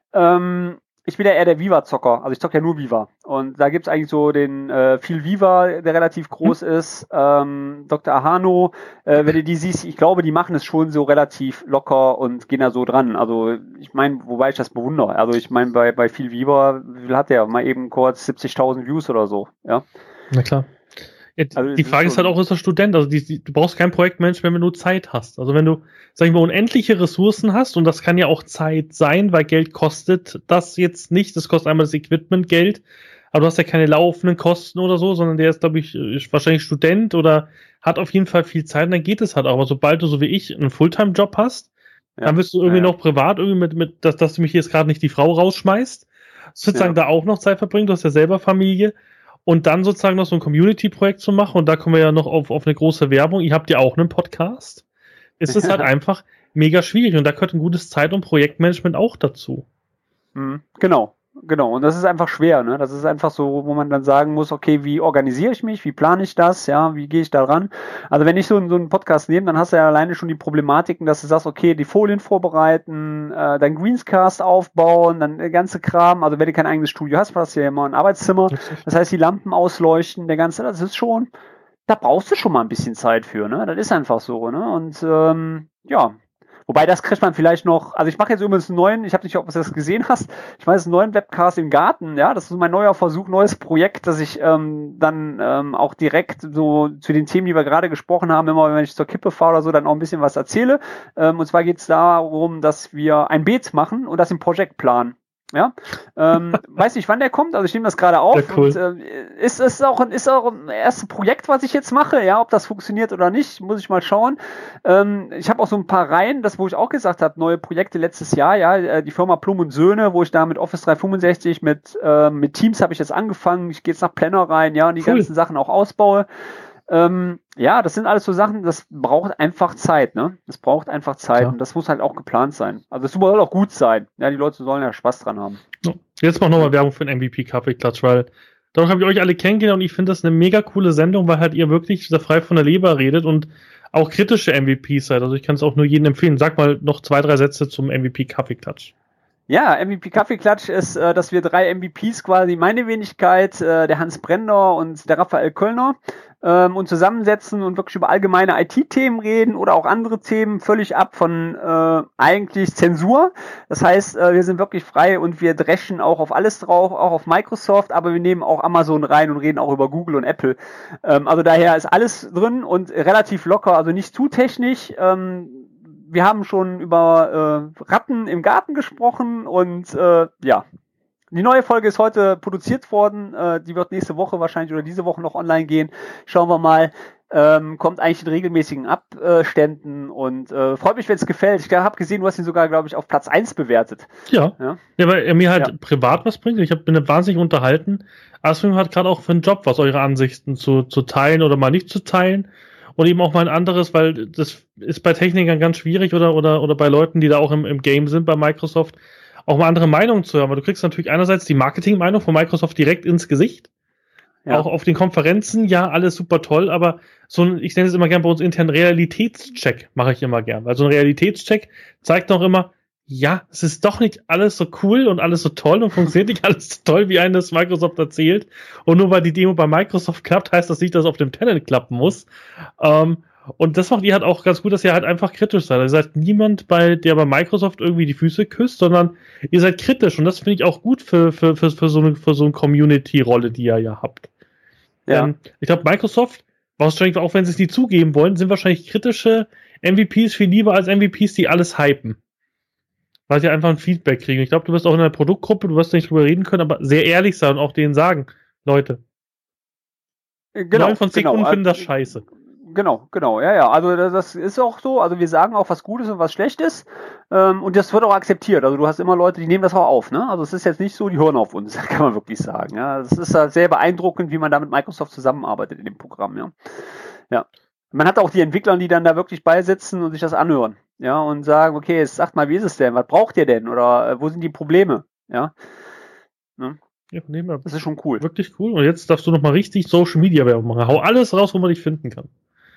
Speaker 3: ähm, ich bin ja eher der Viva-Zocker, also ich zocke ja nur Viva. Und da gibt's eigentlich so den äh, viel Viva, der relativ groß hm. ist, ähm, Doktor Ahano, äh, wenn du die siehst, ich glaube, die machen es schon so relativ locker und gehen da so dran. Also ich meine, wobei ich das bewundere. Also ich meine, bei bei viel Viva, wie viel hat der? Mal eben kurz siebzigtausend Views oder so, ja?
Speaker 2: Na klar. Ja, also die Frage ist, ist halt auch, ist der Student, also die, die, du brauchst kein Projektmanagement, wenn du Zeit hast. Also wenn du, sag ich mal, unendliche Ressourcen hast, und das kann ja auch Zeit sein, weil Geld kostet das jetzt nicht, das kostet einmal das Equipment Geld, aber du hast ja keine laufenden Kosten oder so, sondern der ist, glaube ich, ist wahrscheinlich Student oder hat auf jeden Fall viel Zeit, und dann geht es halt auch. Aber sobald du, so wie ich, einen Fulltime-Job hast, ja, dann wirst du irgendwie ja, ja. noch privat, irgendwie mit, mit dass, dass du mich jetzt gerade nicht die Frau rausschmeißt, sozusagen ja. da auch noch Zeit verbringen, du hast ja selber Familie. Und dann sozusagen noch so ein Community-Projekt zu machen, und da kommen wir ja noch auf, auf eine große Werbung. Ihr habt ja auch einen Podcast. Es ist halt einfach mega schwierig, und da gehört ein gutes Zeit- und Projektmanagement auch dazu.
Speaker 3: Mhm, genau, genau. Und das ist einfach schwer, ne? Das ist einfach so, wo man dann sagen muss, okay, wie organisiere ich mich, wie plane ich das, ja, wie gehe ich da ran? Also wenn ich so, so einen Podcast nehme, dann hast du ja alleine schon die Problematiken, dass du sagst, okay, die Folien vorbereiten, äh, dein Greenscast aufbauen, dann der ganze Kram. Also wenn du kein eigenes Studio hast, hast du ja immer ein Arbeitszimmer. Das heißt, die Lampen ausleuchten, der ganze, das ist schon, da brauchst du schon mal ein bisschen Zeit für, ne? Das ist einfach so, ne? Und ähm, ja. Wobei, das kriegt man vielleicht noch, also ich mache jetzt übrigens einen neuen, ich habe nicht, ob du das gesehen hast, ich mache jetzt einen neuen Webcast im Garten, ja, das ist mein neuer Versuch, neues Projekt, dass ich ähm, dann ähm, auch direkt so zu den Themen, die wir gerade gesprochen haben, immer wenn ich zur Kippe fahre oder so, dann auch ein bisschen was erzähle. Ähm, und zwar geht es darum, dass wir ein Beet machen und das im Projektplan. Ja, ähm, weiß nicht, wann der kommt, also ich nehme das gerade auf. Ja, cool. Und, äh, ist es auch, ist auch ein erstes Projekt, was ich jetzt mache, ja, ob das funktioniert oder nicht, muss ich mal schauen. Ähm, ich habe auch so ein paar Reihen, das wo ich auch gesagt habe, neue Projekte letztes Jahr, ja, die Firma Plum und Söhne, wo ich da mit Office dreihundertfünfundsechzig, mit, äh, mit Teams habe ich jetzt angefangen, ich gehe jetzt nach Planner rein, ja, und die cool. ganzen Sachen auch ausbaue. Ähm, ja, das sind alles so Sachen, das braucht einfach Zeit, ne? Das braucht einfach Zeit, ja. Und das muss halt auch geplant sein. Also es soll auch gut sein. Ja, die Leute sollen ja Spaß dran haben.
Speaker 2: Jetzt mach nochmal Werbung für den M V P Kaffeeklatsch, weil dadurch habe ich euch alle kennengelernt, und ich finde das eine mega coole Sendung, weil halt ihr wirklich sehr frei von der Leber redet und auch kritische M V Ps seid. Also ich kann es auch nur jedem empfehlen. Sag mal noch zwei, drei Sätze zum M V P Kaffeeklatsch.
Speaker 3: Ja, M V P Kaffeeklatsch ist, äh, dass wir drei M V Ps quasi, meine Wenigkeit, äh, der Hans Brender und der Raphael Köllner, ähm, uns zusammensetzen und wirklich über allgemeine I T-Themen reden oder auch andere Themen, völlig ab von äh, eigentlich Zensur. Das heißt, äh, wir sind wirklich frei und wir dreschen auch auf alles drauf, auch auf Microsoft, aber wir nehmen auch Amazon rein und reden auch über Google und Apple. Ähm, also daher ist alles drin und relativ locker, also nicht zu technisch. Ähm, Wir haben schon über äh, Ratten im Garten gesprochen und äh, ja, die neue Folge ist heute produziert worden. Äh, die wird nächste Woche wahrscheinlich oder diese Woche noch online gehen. Schauen wir mal. Ähm, kommt eigentlich in regelmäßigen Abständen und äh, freut mich, wenn es gefällt. Ich habe gesehen, du hast ihn sogar, glaube ich, auf Platz eins bewertet.
Speaker 2: Ja, ja, ja, weil er mir halt ja. privat was bringt. Ich hab, bin wahnsinnig unterhalten. Aswim hat gerade auch für einen Job was, eure Ansichten zu, zu teilen oder mal nicht zu teilen. Und eben auch mal ein anderes, weil das ist bei Technikern ganz schwierig oder oder oder bei Leuten, die da auch im, im Game sind bei Microsoft, auch mal andere Meinungen zu hören. Weil du kriegst natürlich einerseits die Marketingmeinung von Microsoft direkt ins Gesicht. Ja. Auch auf den Konferenzen, ja, alles super toll, aber so ein, ich nenne es immer gern bei uns intern Realitätscheck, mache ich immer gern. Weil so ein Realitätscheck zeigt auch immer, ja, es ist doch nicht alles so cool und alles so toll und funktioniert nicht alles so toll, wie einem das Microsoft erzählt. Und nur weil die Demo bei Microsoft klappt, heißt das nicht, dass es auf dem Tenant klappen muss. Ähm, Und das macht ihr halt auch ganz gut, dass ihr halt einfach kritisch seid. Ihr seid niemand, bei, der bei Microsoft irgendwie die Füße küsst, sondern ihr seid kritisch. Und das finde ich auch gut für, für, für, für so eine, für so eine Community-Rolle, die ihr ja habt. Ja. Ähm, ich glaube, Microsoft, wahrscheinlich auch wenn sie es nie zugeben wollen, sind wahrscheinlich kritische M V Ps viel lieber als M V Ps, die alles hypen. Weil sie einfach ein Feedback kriegen. Ich glaube, du wirst auch in der Produktgruppe, du wirst nicht drüber reden können, aber sehr ehrlich sein und auch denen sagen, Leute,
Speaker 3: genau,
Speaker 2: neun von zehn
Speaker 3: genau.
Speaker 2: Kunden finden das scheiße.
Speaker 3: Genau, genau, ja, ja. Also das ist auch so. Also wir sagen auch, was Gutes und was Schlechtes. Ähm, und das wird auch akzeptiert. Also du hast immer Leute, die nehmen das auch auf. Ne? Also es ist jetzt nicht so, die hören auf uns, kann man wirklich sagen. Ja, es ist halt sehr beeindruckend, wie man da mit Microsoft zusammenarbeitet in dem Programm. Ja, ja. Man hat auch die Entwickler, die dann da wirklich beisitzen und sich das anhören. Ja, und sagen, okay, jetzt sagt mal, wie ist es denn? Was braucht ihr denn? Oder äh, wo sind die Probleme? Ja. Ne?
Speaker 2: Ja, nehmen wir.
Speaker 3: Das ist schon cool.
Speaker 2: Wirklich cool. Und jetzt darfst du nochmal richtig Social Media Werbung machen. Hau alles raus, wo man dich finden kann.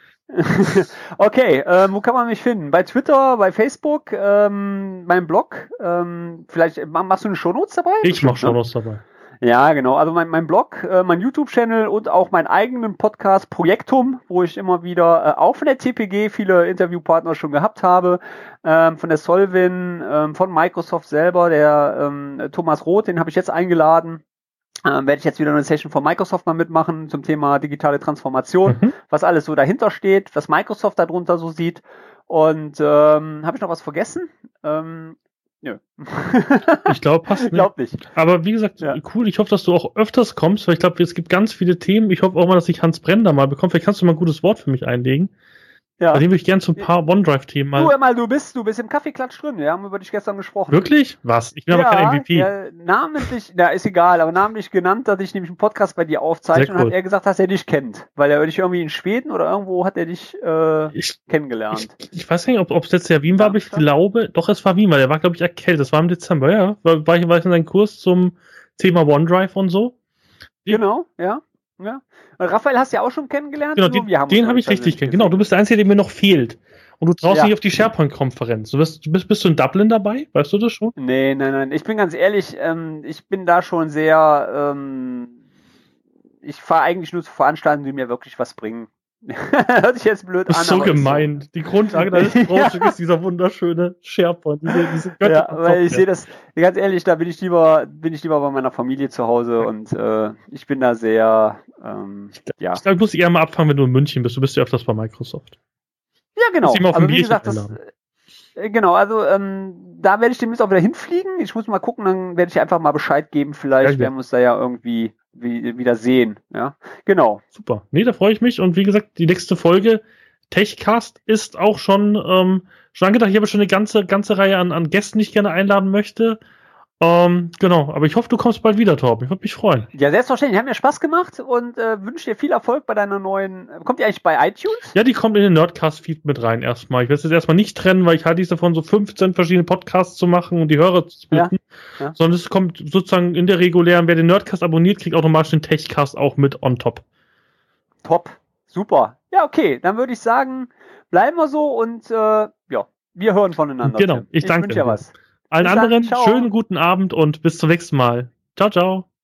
Speaker 3: Okay, ähm, wo kann man mich finden? Bei Twitter, bei Facebook, ähm, mein Blog. Ähm, vielleicht machst du eine Shownotes dabei?
Speaker 2: Ich mach Shownotes ne? dabei.
Speaker 3: Ja, genau. Also mein, mein Blog, äh, mein YouTube-Channel und auch meinen eigenen Podcast Projektum, wo ich immer wieder äh, auch von der T P G viele Interviewpartner schon gehabt habe, ähm, von der Solvin, ähm, von Microsoft selber, der ähm, Thomas Roth, den habe ich jetzt eingeladen. Ähm, werde ich jetzt wieder eine Session von Microsoft mal mitmachen zum Thema digitale Transformation, mhm. was alles so dahinter steht, was Microsoft darunter so sieht. Und ähm, habe ich noch was vergessen? Ähm, nö.
Speaker 2: Ich glaube, passt nicht.
Speaker 3: Glaub nicht.
Speaker 2: Aber wie gesagt, ja. Cool. Ich hoffe, dass du auch öfters kommst, weil ich glaube, es gibt ganz viele Themen. Ich hoffe auch mal, dass ich Hans Brender mal bekomme. Vielleicht kannst du mal ein gutes Wort für mich einlegen. Ja. Bei dem würde ich gerne so ein paar OneDrive-Themen mal...
Speaker 3: Du, mal, du bist, du bist im Kaffeeklatsch drin. Wir haben über dich gestern gesprochen.
Speaker 2: Wirklich? Was? Ich bin ja, aber kein M V P.
Speaker 3: Ja, namentlich, ja, ist egal, aber namentlich genannt, dass ich nämlich einen Podcast bei dir aufzeichne cool. Und hat er gesagt, dass er dich kennt. Weil er dich irgendwie in Schweden oder irgendwo hat er dich äh, ich, kennengelernt.
Speaker 2: Ich, ich weiß nicht, ob es jetzt der Wien war, aber ich glaube, doch, es war Wien, weil der war, glaube ich, erkältet. Das war im Dezember, ja. War, war, ich, war ich in seinem Kurs zum Thema OneDrive und so.
Speaker 3: Genau, ja. Ja. Und Raphael hast du ja auch schon kennengelernt.
Speaker 2: Genau, den, den habe ich richtig kennengelernt. Genau, du bist der Einzige, der mir noch fehlt. Und du traust ja. nicht auf die SharePoint-Konferenz. Du bist, bist, bist du in Dublin dabei? Weißt du das schon?
Speaker 3: Nee, nein, nein. Ich bin ganz ehrlich, ähm, ich bin da schon sehr, ähm, ich fahre eigentlich nur zu Veranstaltungen, die mir wirklich was bringen. Hört sich jetzt blöd an.
Speaker 2: Das ist so gemein. So. Die Grundlage deines Projekts ist dieser wunderschöne SharePoint. Diese, diese
Speaker 3: ja, weil ich sehe das, ganz ehrlich, da bin ich lieber, bin ich lieber bei meiner Familie zu Hause und äh, ich bin da sehr, ähm,
Speaker 2: ich, ja. Ich glaube, du musst eher mal abfangen, wenn du in München bist. Du bist ja öfters bei Microsoft.
Speaker 3: Ja, genau. Also wie gesagt, das, äh, genau, also ähm, da werde ich demnächst auch wieder hinfliegen. Ich muss mal gucken, dann werde ich einfach mal Bescheid geben. Vielleicht ja, werden wir uns da ja irgendwie wie, wieder sehen. Ja, genau.
Speaker 2: Super. Nee, da freue ich mich. Und wie gesagt, die nächste Folge Techcast ist auch schon, ähm, schon angedacht. Ich habe schon eine ganze, ganze Reihe an, an Gästen, die ich gerne einladen möchte. Ähm, genau, aber ich hoffe, du kommst bald wieder, Torben. Ich würde mich freuen.
Speaker 3: Ja, selbstverständlich. Hat mir Spaß gemacht und äh, wünsche dir viel Erfolg bei deiner neuen... Kommt die eigentlich bei iTunes?
Speaker 2: Ja, die kommt in den Nerdcast-Feed mit rein erstmal. Ich werde es jetzt erstmal nicht trennen, weil ich halte es davon, so fünfzehn verschiedene Podcasts zu machen und die Hörer zu splitten. Ja, ja. Sondern es kommt sozusagen in der regulären, wer den Nerdcast abonniert, kriegt automatisch den Techcast auch mit on top.
Speaker 3: Top. Super. Ja, okay. Dann würde ich sagen, bleiben wir so und äh, ja, wir hören voneinander.
Speaker 2: Genau, ich, ich danke
Speaker 3: dir. Ja was.
Speaker 2: Allen bis anderen, dann, schönen guten Abend und bis zum nächsten Mal. Ciao, ciao.